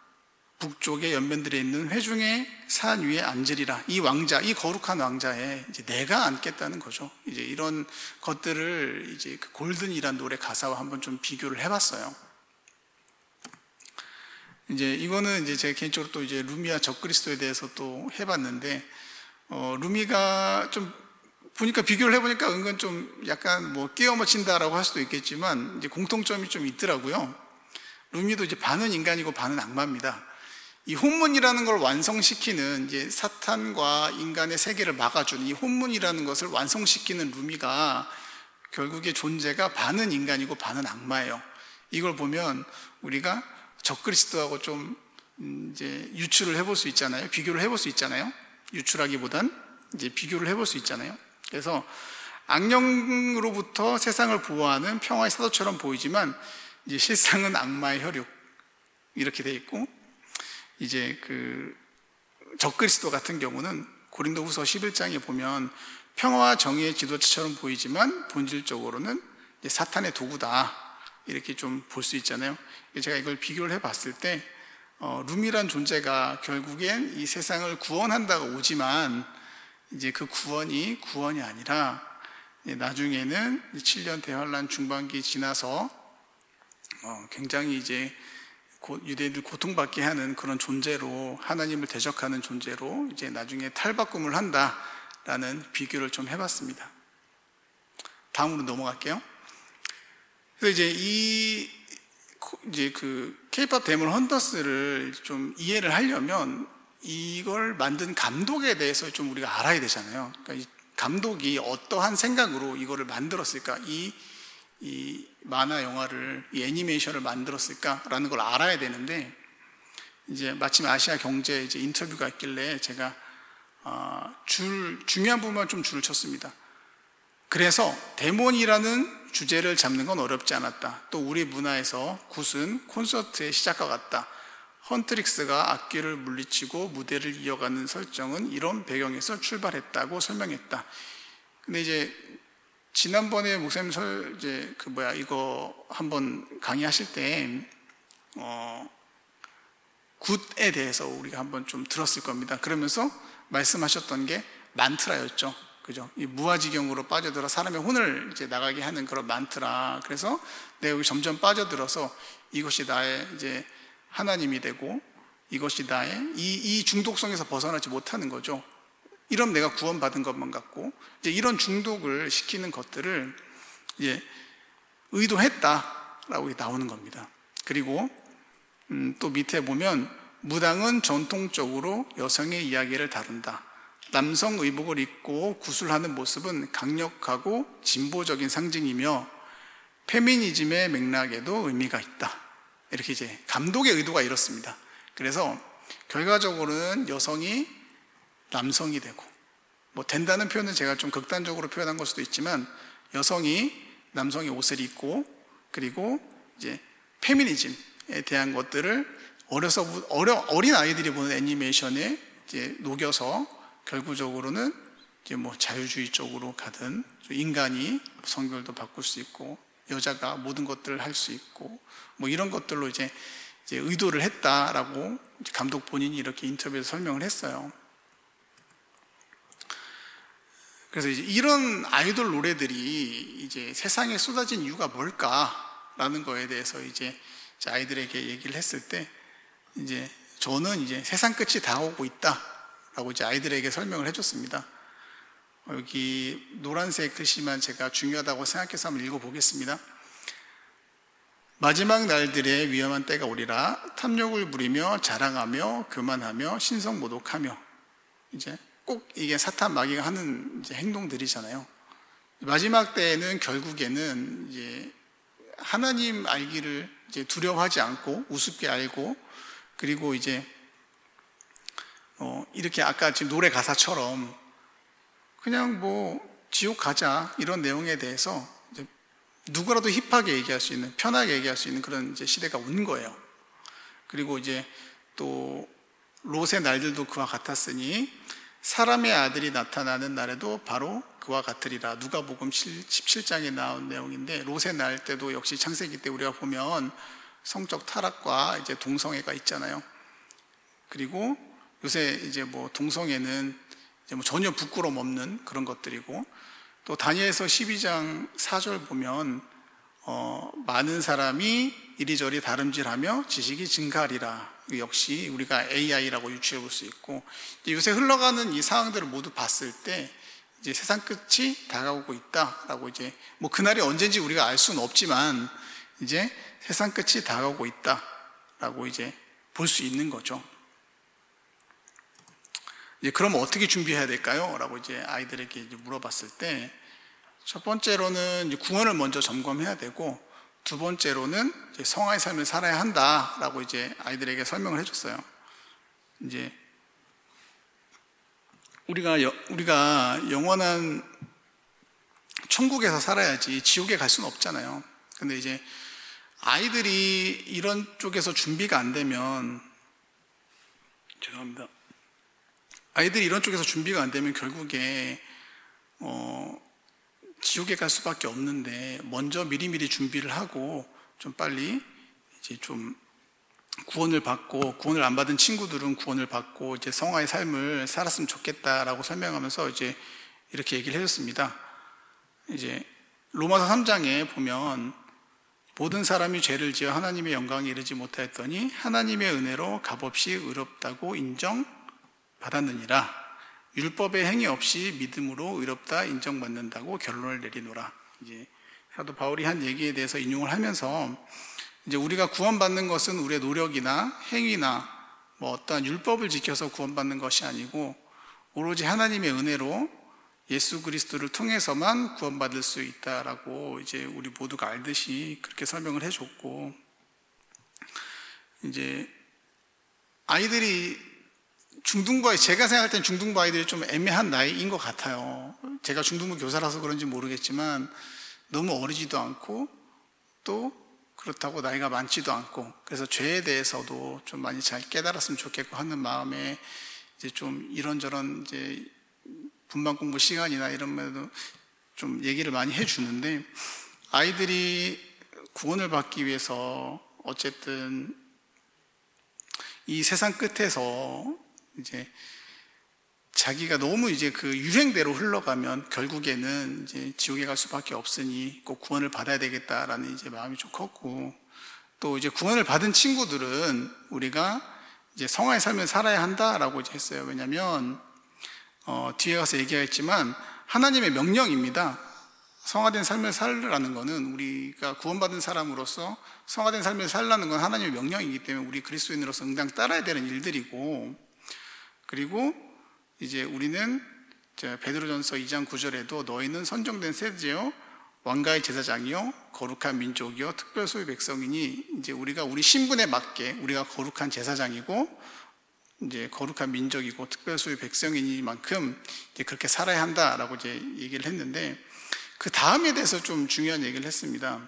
북쪽의 연면들에 있는 회중의 산 위에 앉으리라. 이 왕자, 이 거룩한 왕자에 이제 내가 앉겠다는 거죠. 이제 이런 것들을 이제 그 골든이란 노래 가사와 한번 좀 비교를 해봤어요. 이제 이거는 이제 제가 개인적으로 또 이제 루미와 적그리스도에 대해서 또 해봤는데, 루미가 좀 보니까 비교를 해보니까 은근 좀 약간 뭐 끼워 맞힌다라고 할 수도 있겠지만 이제 공통점이 좀 있더라고요. 루미도 이제 반은 인간이고 반은 악마입니다. 이 혼문이라는 걸 완성시키는, 이제 사탄과 인간의 세계를 막아주는 이 혼문이라는 것을 완성시키는 루미가 결국의 존재가 반은 인간이고 반은 악마예요. 이걸 보면 우리가 적그리스도하고 좀 이제 유추를 해볼 수 있잖아요. 비교를 해볼 수 있잖아요. 유추라기보단 이제 비교를 해볼 수 있잖아요. 그래서 악령으로부터 세상을 보호하는 평화의 사도처럼 보이지만 이제 실상은 악마의 혈육, 이렇게 돼 있고, 이제 그 적그리스도 같은 경우는 고린도후서 11장에 보면 평화와 정의의 지도자처럼 보이지만 본질적으로는 이제 사탄의 도구다, 이렇게 좀 볼 수 있잖아요. 제가 이걸 비교를 해봤을 때 룸이란 존재가 결국엔 이 세상을 구원한다고 오지만 이제 그 구원이 아니라 나중에는 7년 대환란 중반기 지나서 굉장히 이제 유대인들 고통받게 하는 그런 존재로, 하나님을 대적하는 존재로 이제 나중에 탈바꿈을 한다라는 비교를 좀 해봤습니다. 다음으로 넘어갈게요. 그래서 이제 그 K-pop 데몬 헌터스를 좀 이해를 하려면 이걸 만든 감독에 대해서 좀 우리가 알아야 되잖아요. 그러니까 이 감독이 어떠한 생각으로 이거를 만들었을까, 이 만화 영화를, 이 애니메이션을 만들었을까라는 걸 알아야 되는데, 이제 마침 아시아 경제 이제 인터뷰가 있길래 제가 중요한 부분만 좀 줄을 쳤습니다. 그래서 데몬이라는 주제를 잡는 건 어렵지 않았다. 또 우리 문화에서 굿은 콘서트의 시작과 같다. 헌트릭스가 악귀를 물리치고 무대를 이어가는 설정은 이런 배경에서 출발했다고 설명했다. 근데 이제 지난번에 목사님 이거 한번 강의하실 때 굿에 대해서 우리가 한번 좀 들었을 겁니다. 그러면서 말씀하셨던 게 만트라였죠. 그죠? 이 무아지경으로 빠져들어 사람의 혼을 이제 나가게 하는 그런 만트라. 그래서 내가 여기 점점 빠져들어서 이것이 나의 이제 하나님이 되고 이것이 나의 이 중독성에서 벗어나지 못하는 거죠. 이런 내가 구원받은 것만 같고 이제 이런 중독을 시키는 것들을 이제 의도했다라고 나오는 겁니다. 그리고 또 밑에 보면 무당은 전통적으로 여성의 이야기를 다룬다. 남성 의복을 입고 구술하는 모습은 강력하고 진보적인 상징이며 페미니즘의 맥락에도 의미가 있다. 이렇게 이제 감독의 의도가 이렇습니다. 그래서 결과적으로는 여성이 남성이 되고, 뭐 된다는 표현은 제가 좀 극단적으로 표현한 걸 수도 있지만 여성이 남성의 옷을 입고 그리고 이제 페미니즘에 대한 것들을 어린 아이들이 보는 애니메이션에 이제 녹여서 결국적으로는 이제 뭐 자유주의 쪽으로 가든 인간이 성별도 바꿀 수 있고 여자가 모든 것들을 할 수 있고 뭐 이런 것들로 이제 의도를 했다라고 감독 본인이 이렇게 인터뷰에서 설명을 했어요. 그래서 이제 이런 아이돌 노래들이 이제 세상에 쏟아진 이유가 뭘까라는 거에 대해서 이제 아이들에게 얘기를 했을 때 이제 저는 이제 세상 끝이 다가오고 있다라고 이제 아이들에게 설명을 해줬습니다. 여기 노란색 글씨만 제가 중요하다고 생각해서 한번 읽어보겠습니다. 마지막 날들에 위험한 때가 오리라. 탐욕을 부리며 자랑하며 교만하며 신성모독하며. 이제 꼭 이게 사탄 마귀가 하는 이제 행동들이잖아요. 마지막 때에는 결국에는 이제 하나님 알기를 이제 두려워하지 않고 우습게 알고 그리고 이제 이렇게 아까 지금 노래 가사처럼 그냥 뭐 지옥 가자 이런 내용에 대해서 이제 누구라도 힙하게 얘기할 수 있는 편하게 얘기할 수 있는 그런 이제 시대가 온 거예요. 그리고 이제 또 롯의 날들도 그와 같았으니 사람의 아들이 나타나는 날에도 바로 그와 같으리라. 누가복음 17장에 나온 내용인데 롯의 날 때도 역시 창세기 때 우리가 보면 성적 타락과 이제 동성애가 있잖아요. 그리고 요새 이제 뭐 동성애는 이제 뭐 전혀 부끄럼 없는 그런 것들이고 또 다니엘서 12장 4절 보면 많은 사람이 이리저리 다름질하며 지식이 증가하리라. 역시 우리가 AI라고 유추해 볼 수 있고 요새 흘러가는 이 상황들을 모두 봤을 때 이제 세상 끝이 다가오고 있다라고 이제 뭐 그날이 언제인지 우리가 알 수는 없지만 이제 세상 끝이 다가오고 있다라고 이제 볼 수 있는 거죠. 이제 그럼 어떻게 준비해야 될까요? 라고 이제 아이들에게 이제 물어봤을 때 첫 번째로는 이제 구원을 먼저 점검해야 되고 두 번째로는 이제 성화의 삶을 살아야 한다라고 이제 아이들에게 설명을 해줬어요. 이제 우리가 영원한 천국에서 살아야지 지옥에 갈 수는 없잖아요. 근데 이제 아이들이 이런 쪽에서 준비가 안 되면 죄송합니다. 아이들이 이런 쪽에서 준비가 안 되면 결국에 지옥에 갈 수밖에 없는데 먼저 미리미리 준비를 하고 좀 빨리 이제 좀 구원을 받고 구원을 안 받은 친구들은 구원을 받고 이제 성화의 삶을 살았으면 좋겠다라고 설명하면서 이제 이렇게 얘기를 해줬습니다. 이제 로마서 3장에 보면 모든 사람이 죄를 지어 하나님의 영광에 이르지 못하였더니 하나님의 은혜로 값없이 의롭다고 인정받았느니라. 율법의 행위 없이 믿음으로 의롭다 인정받는다고 결론을 내리노라. 이제 사도 바울이 한 얘기에 대해서 인용을 하면서 이제 우리가 구원받는 것은 우리의 노력이나 행위나 뭐 어떠한 율법을 지켜서 구원받는 것이 아니고 오로지 하나님의 은혜로 예수 그리스도를 통해서만 구원받을 수 있다라고 이제 우리 모두가 알듯이 그렇게 설명을 해줬고 이제 아이들이 제가 생각할 땐 중등부 아이들이 좀 애매한 나이인 것 같아요. 제가 중등부 교사라서 그런지 모르겠지만 너무 어리지도 않고 또 그렇다고 나이가 많지도 않고, 그래서 죄에 대해서도 좀 많이 잘 깨달았으면 좋겠고 하는 마음에 이제 좀 이런저런 이제 분반 공부 시간이나 이런 면도 좀 얘기를 많이 해주는데, 아이들이 구원을 받기 위해서 어쨌든 이 세상 끝에서 이제 자기가 너무 이제 그 유행대로 흘러가면 결국에는 이제 지옥에 갈 수밖에 없으니 꼭 구원을 받아야 되겠다라는 이제 마음이 좀 컸고, 또 이제 구원을 받은 친구들은 우리가 이제 성화의 삶을 살아야 한다라고 이제 했어요. 왜냐하면 뒤에 가서 얘기하겠지만 하나님의 명령입니다. 성화된 삶을 살라는 것은, 우리가 구원받은 사람으로서 성화된 삶을 살라는 건 하나님의 명령이기 때문에 우리 그리스도인으로서 응당 따라야 되는 일들이고, 그리고 이제 우리는 베드로전서 2장 9절에도 너희는 선정된 세대요 왕가의 제사장이요 거룩한 민족이요 특별 소유 백성이니, 이제 우리가 우리 신분에 맞게 우리가 거룩한 제사장이고 이제 거룩한 민족이고 특별 소유 백성이니만큼 이제 그렇게 살아야 한다라고 이제 얘기를 했는데, 그 다음에 대해서 좀 중요한 얘기를 했습니다.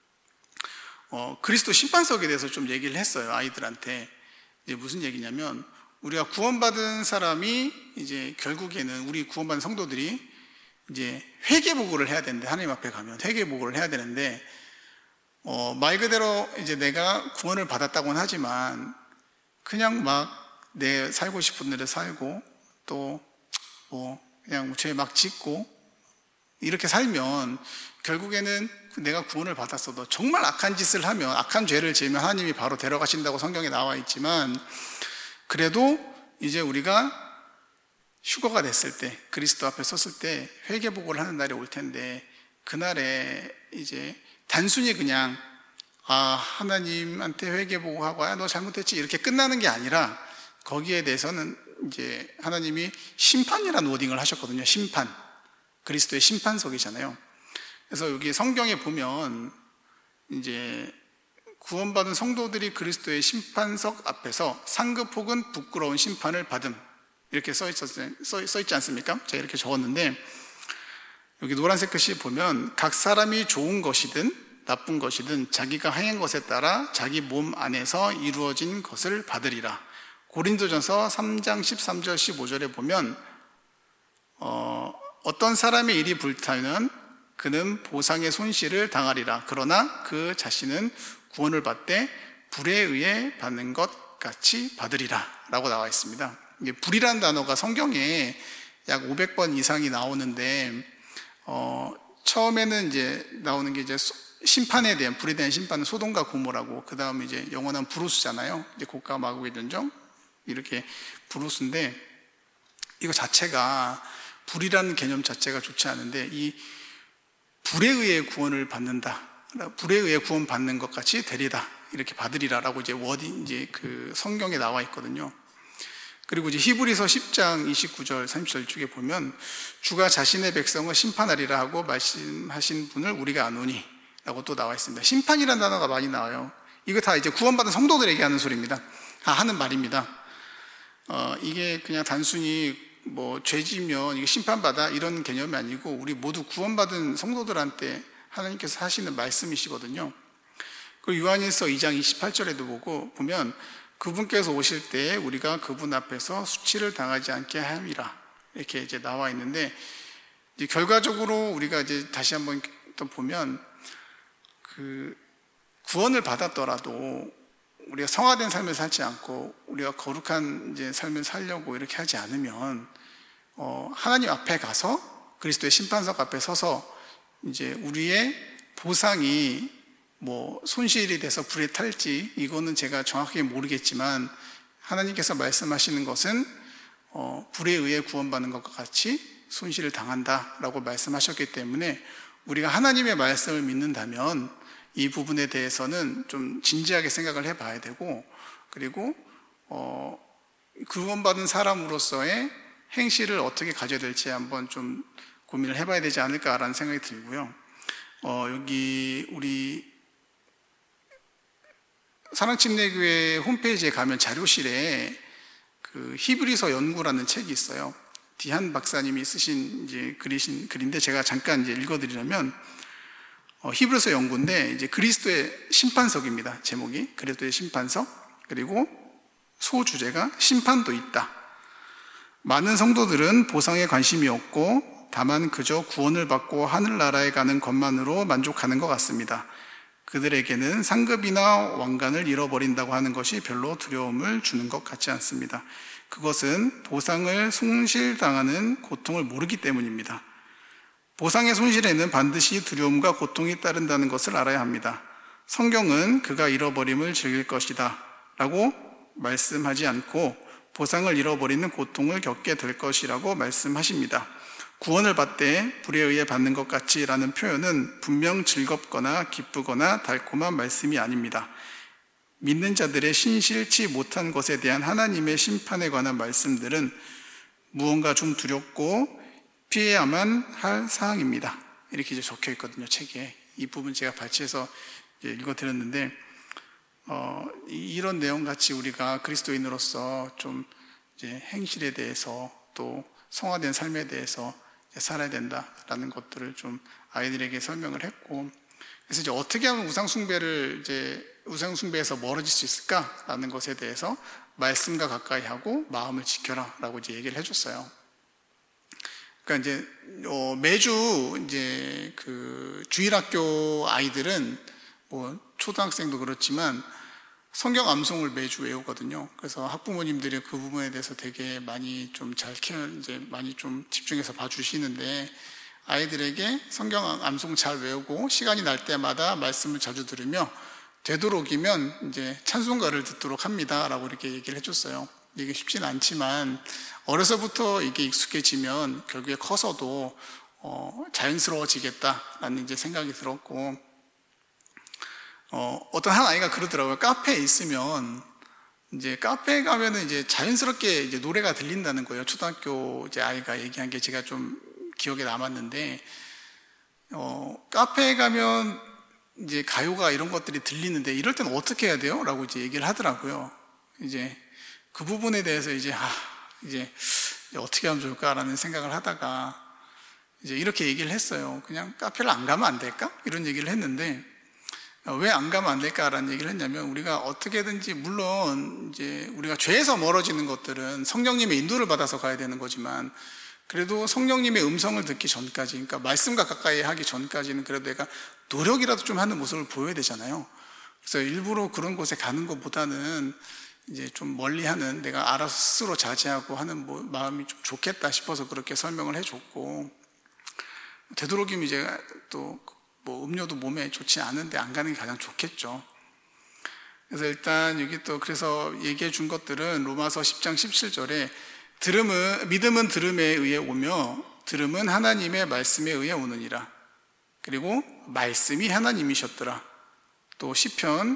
그리스도 심판석에 대해서 좀 얘기를 했어요, 아이들한테. 이제 무슨 얘기냐면, 우리가 구원받은 사람이 이제 결국에는 우리 구원받은 성도들이 이제 회개보고를 해야 되는데, 하나님 앞에 가면 회개보고를 해야 되는데, 말 그대로 이제 내가 구원을 받았다고는 하지만 그냥 막 내 살고 싶은 대로 살고, 또 뭐 그냥 죄 막 짓고 이렇게 살면 결국에는 내가 구원을 받았어도 정말 악한 짓을 하면, 악한 죄를 지으면 하나님이 바로 데려가신다고 성경에 나와 있지만, 그래도 이제 우리가 휴거가 됐을 때, 그리스도 앞에 섰을 때 회개보고를 하는 날이 올 텐데, 그날에 이제 단순히 그냥 하나님한테 회개보고하고 너 잘못했지 이렇게 끝나는 게 아니라, 거기에 대해서는 이제 하나님이 심판이라는 워딩을 하셨거든요. 심판, 그리스도의 심판석이잖아요. 그래서 여기 성경에 보면 이제 구원받은 성도들이 그리스도의 심판석 앞에서 상급 혹은 부끄러운 심판을 받음, 이렇게 써 있지 않습니까? 제가 이렇게 적었는데, 여기 노란색 글씨 보면 각 사람이 좋은 것이든 나쁜 것이든 자기가 행한 것에 따라 자기 몸 안에서 이루어진 것을 받으리라. 고린도전서 3장 13절 15절에 보면 어떤 사람의 일이 불타면 그는 보상의 손실을 당하리라. 그러나 그 자신은 구원을 받되 불에 의해 받는 것 같이 받으리라 라고 나와 있습니다. 이게 불이라는 단어가 성경에 약 500번 이상이 나오는데, 처음에는 이제 나오는 게 이제 심판에 대한, 불에 대한 심판은 소돔과 고모라고, 그 다음에 이제 영원한 브루스잖아요. 이제 고가 마구의 전정, 이렇게 브루스인데, 이거 자체가, 불이라는 개념 자체가 좋지 않은데, 이 불에 의해 구원을 받는다, 불에 의해 구원 받는 것 같이 되리다, 이렇게 받으리라라고 이제 워딩, 이제 그 성경에 나와 있거든요. 그리고 이제 히브리서 10장 29절 30절 쪽에 보면 주가 자신의 백성을 심판하리라 하고 말씀하신 분을 우리가 아노니 라고 또 나와 있습니다. 심판이라는 단어가 많이 나와요. 이거 다 이제 구원받은 성도들에게 하는 소리입니다. 하는 말입니다. 이게 그냥 단순히 뭐 죄지면 이게 심판받아 이런 개념이 아니고, 우리 모두 구원받은 성도들한테 하나님께서 하시는 말씀이시거든요. 그리고 요한일서 2장 28절에도 보면 그분께서 오실 때 우리가 그분 앞에서 수치를 당하지 않게 함이라, 이렇게 이제 나와 있는데, 이제 결과적으로 우리가 이제 다시 한번 또 보면, 그 구원을 받았더라도 우리가 성화된 삶을 살지 않고 우리가 거룩한 이제 삶을 살려고 이렇게 하지 않으면, 하나님 앞에 가서 그리스도의 심판석 앞에 서서 이제 우리의 보상이 뭐 손실이 돼서 불에 탈지, 이거는 제가 정확하게 모르겠지만 하나님께서 말씀하시는 것은 불에 의해 구원받는 것과 같이 손실을 당한다라고 말씀하셨기 때문에, 우리가 하나님의 말씀을 믿는다면 이 부분에 대해서는 좀 진지하게 생각을 해봐야 되고, 그리고 구원받은 사람으로서의 행실을 어떻게 가져야 될지 한번 좀 고민을 해봐야 되지 않을까라는 생각이 들고요. 여기 우리 사랑침례교회 홈페이지에 가면 자료실에 그 히브리서 연구라는 책이 있어요. 디한 박사님이 쓰신 이제 글인데, 제가 잠깐 이제 읽어드리려면, 히브리서 연구인데 이제 그리스도의 심판석입니다. 제목이 그리스도의 심판석. 그리고 소주제가 심판도 있다. 많은 성도들은 보상에 관심이 없고 다만 그저 구원을 받고 하늘나라에 가는 것만으로 만족하는 것 같습니다. 그들에게는 상급이나 왕관을 잃어버린다고 하는 것이 별로 두려움을 주는 것 같지 않습니다. 그것은 보상을 손실당하는 고통을 모르기 때문입니다. 보상의 손실에는 반드시 두려움과 고통이 따른다는 것을 알아야 합니다. 성경은 그가 잃어버림을 즐길 것이다 라고 말씀하지 않고 보상을 잃어버리는 고통을 겪게 될 것이라고 말씀하십니다. 구원을 받되 불에 의해 받는 것 같이 라는 표현은 분명 즐겁거나 기쁘거나 달콤한 말씀이 아닙니다. 믿는 자들의 신실치 못한 것에 대한 하나님의 심판에 관한 말씀들은 무언가 좀 두렵고 피해야만 할 사항입니다. 이렇게 이제 적혀 있거든요, 책에. 이 부분 제가 발췌해서 읽어드렸는데, 이런 내용 같이 우리가 그리스도인으로서 좀 이제 행실에 대해서 또 성화된 삶에 대해서 살아야 된다라는 것들을 좀 아이들에게 설명을 했고, 그래서 이제 어떻게 하면 우상숭배에서 멀어질 수 있을까라는 것에 대해서 말씀과 가까이 하고 마음을 지켜라라고 이제 얘기를 해줬어요. 그러니까 이제 매주 이제 그 주일학교 아이들은 뭐 초등학생도 그렇지만 성경 암송을 매주 외우거든요. 그래서 학부모님들이 그 부분에 대해서 되게 많이 좀 잘 이제 많이 좀 집중해서 봐주시는데, 아이들에게 성경 암송 잘 외우고 시간이 날 때마다 말씀을 자주 들으며 되도록이면 이제 찬송가를 듣도록 합니다라고 이렇게 얘기를 해줬어요. 이게 쉽진 않지만 어려서부터 이게 익숙해지면 결국에 커서도 자연스러워지겠다라는 이제 생각이 들었고, 어떤 한 아이가 그러더라고요. 카페에 있으면 이제 카페에 가면은 이제 자연스럽게 이제 노래가 들린다는 거예요. 초등학교 이제 아이가 얘기한 게 제가 좀 기억에 남았는데, 카페에 가면 이제 가요가 이런 것들이 들리는데 이럴 때는 어떻게 해야 돼요? 라고 이제 얘기를 하더라고요. 이제 그 부분에 대해서 이제 어떻게 하면 좋을까라는 생각을 하다가 이제 이렇게 얘기를 했어요. 그냥 카페를 안 가면 안 될까? 이런 얘기를 했는데, 왜 안 가면 안 될까라는 얘기를 했냐면, 우리가 어떻게든지 물론 이제 우리가 죄에서 멀어지는 것들은 성령님의 인도를 받아서 가야 되는 거지만, 그래도 성령님의 음성을 듣기 전까지, 그러니까 말씀과 가까이 하기 전까지는 그래도 내가 노력이라도 좀 하는 모습을 보여야 되잖아요. 그래서 일부러 그런 곳에 가는 것보다는 이제 좀 멀리하는, 내가 알아서 스스로 자제하고 하는 마음이 좀 좋겠다 싶어서 그렇게 설명을 해줬고, 되도록이면 이제 또 음료도 몸에 좋지 않은데 안 가는 게 가장 좋겠죠. 그래서 일단 여기 또 그래서 얘기해 준 것들은 로마서 10장 17절에 믿음은 들음에 의해 오며 들음은 하나님의 말씀에 의해 오느니라. 그리고 말씀이 하나님이셨더라. 또 시편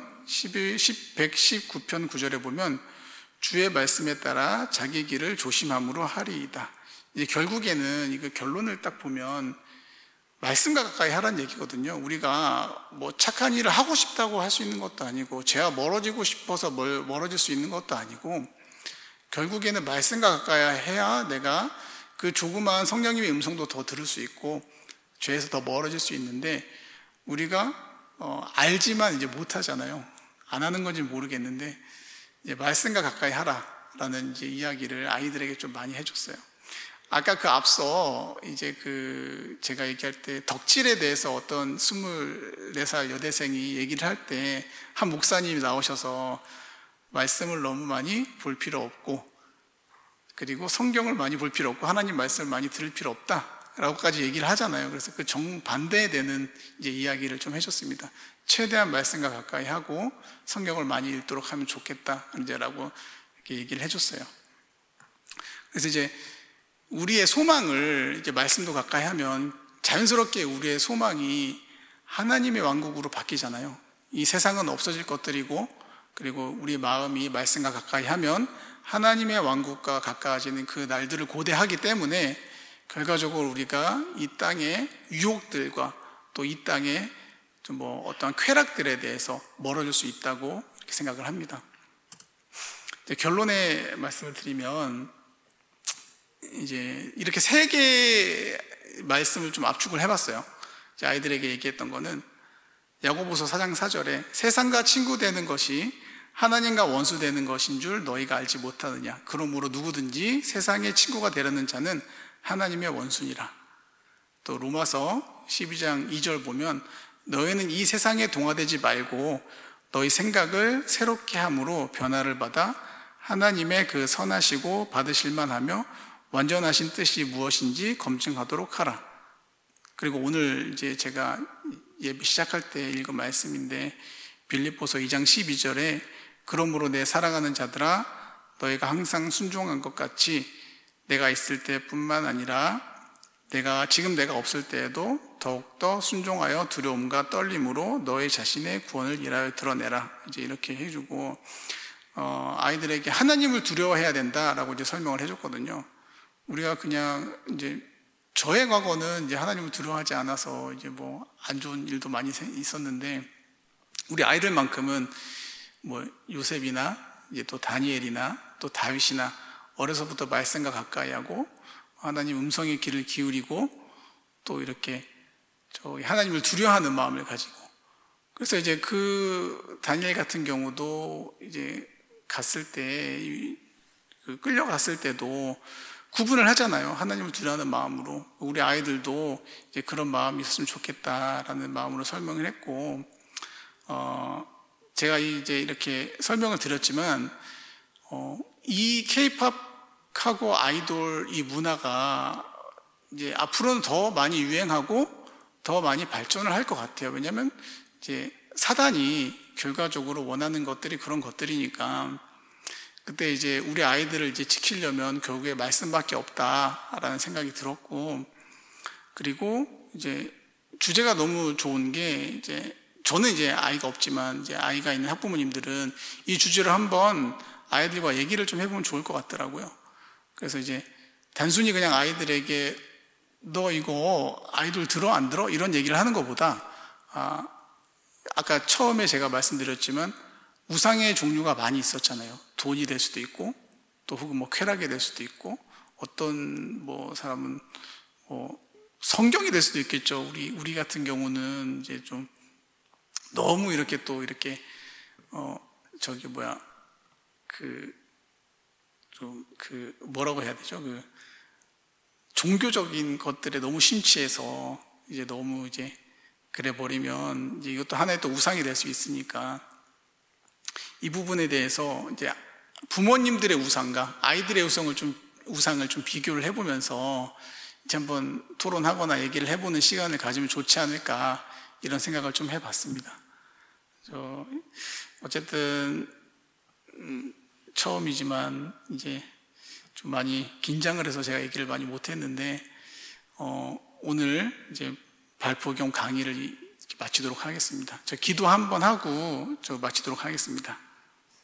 119편 9절에 보면 주의 말씀에 따라 자기 길을 조심함으로 하리이다. 이제 결국에는 이거 결론을 딱 보면 말씀과 가까이 하라는 얘기거든요. 우리가 뭐 착한 일을 하고 싶다고 할 수 있는 것도 아니고, 죄와 멀어지고 싶어서 멀어질 수 있는 것도 아니고, 결국에는 말씀과 가까이 해야 내가 그 조그마한 성령님의 음성도 더 들을 수 있고 죄에서 더 멀어질 수 있는데, 우리가 알지만 이제 못하잖아요. 안 하는 건지 모르겠는데 이제 말씀과 가까이 하라라는 이제 이야기를 아이들에게 좀 많이 해줬어요. 아까 그 앞서 이제 제가 얘기할 때 덕질에 대해서 어떤 24살 여대생이 얘기를 할 때 한 목사님이 나오셔서 말씀을 너무 많이 볼 필요 없고, 그리고 성경을 많이 볼 필요 없고, 하나님 말씀을 많이 들을 필요 없다라고까지 얘기를 하잖아요. 그래서 그 정반대에 되는 이제 이야기를 좀 해줬습니다. 최대한 말씀과 가까이 하고 성경을 많이 읽도록 하면 좋겠다 이제라고 이렇게 얘기를 해줬어요. 그래서 이제 우리의 소망을 이제 말씀도 가까이 하면 자연스럽게 우리의 소망이 하나님의 왕국으로 바뀌잖아요. 이 세상은 없어질 것들이고, 그리고 우리 마음이 말씀과 가까이 하면 하나님의 왕국과 가까워지는 그 날들을 고대하기 때문에 결과적으로 우리가 이 땅의 유혹들과 또 이 땅의 좀 어떠한 쾌락들에 대해서 멀어질 수 있다고 이렇게 생각을 합니다. 이제 결론의 말씀을 드리면, 이제 이렇게 3개의 말씀을 좀 압축을 해봤어요. 아이들에게 얘기했던 거는 야고보서 4장 4절에 세상과 친구 되는 것이 하나님과 원수 되는 것인 줄 너희가 알지 못하느냐. 그러므로 누구든지 세상의 친구가 되려는 자는 하나님의 원수니라. 또 로마서 12장 2절 보면 너희는 이 세상에 동화되지 말고 너희 생각을 새롭게 함으로 변화를 받아 하나님의 그 선하시고 받으실 만하며 완전하신 뜻이 무엇인지 검증하도록 하라. 그리고 오늘 이제 제가 예배 시작할 때 읽은 말씀인데 빌립보서 2장 12절에 그러므로 내 사랑하는 자들아 너희가 항상 순종한 것 같이 내가 있을 때뿐만 아니라 지금 내가 없을 때에도 더욱더 순종하여 두려움과 떨림으로 너희 자신의 구원을 일하여 드러내라. 이제 이렇게 해주고 아이들에게 하나님을 두려워해야 된다라고 이제 설명을 해줬거든요. 우리가 그냥 이제 저의 과거는 이제 하나님을 두려워하지 않아서 이제 뭐 안 좋은 일도 많이 있었는데 우리 아이들만큼은 뭐 요셉이나 이제 또 다니엘이나 또 다윗이나 어려서부터 말씀과 가까이 하고 하나님 음성의 귀를 기울이고 또 이렇게 하나님을 두려워하는 마음을 가지고 그래서 이제 그 다니엘 같은 경우도 이제 갔을 때 끌려갔을 때도 구분을 하잖아요. 하나님을 두려워하는 마음으로. 우리 아이들도 이제 그런 마음이 있었으면 좋겠다라는 마음으로 설명을 했고, 제가 이제 이렇게 설명을 드렸지만, 이 K-팝하고 아이돌 이 문화가 이제 앞으로는 더 많이 유행하고 더 많이 발전을 할 것 같아요. 왜냐하면 이제 사단이 결과적으로 원하는 것들이 그런 것들이니까. 그때 이제 우리 아이들을 이제 지키려면 결국에 말씀밖에 없다라는 생각이 들었고, 그리고 이제 주제가 너무 좋은 게 이제 저는 이제 아이가 없지만 이제 아이가 있는 학부모님들은 이 주제를 한번 아이들과 얘기를 좀 해보면 좋을 것 같더라고요. 그래서 이제 단순히 그냥 아이들에게 너 이거 아이돌 들어 안 들어? 이런 얘기를 하는 것보다 아까 처음에 제가 말씀드렸지만 우상의 종류가 많이 있었잖아요. 돈이 될 수도 있고, 또 혹은 뭐 쾌락이 될 수도 있고, 어떤 뭐 사람은 성경이 될 수도 있겠죠. 우리 같은 경우는 이제 좀 너무 이렇게 또 이렇게 뭐라고 해야 되죠? 종교적인 것들에 너무 심취해서 이제 너무 이제 그래 버리면 이제 이것도 하나의 또 우상이 될 수 있으니까. 이 부분에 대해서 이제 부모님들의 우상과 아이들의 우상을 좀 비교를 해보면서 이제 한번 토론하거나 얘기를 해보는 시간을 가지면 좋지 않을까 이런 생각을 좀 해봤습니다. 어쨌든 처음이지만 이제 좀 많이 긴장을 해서 제가 얘기를 많이 못했는데 오늘 이제 발표 겸 강의를 마치도록 하겠습니다. 저 기도 한번 하고 마치도록 하겠습니다.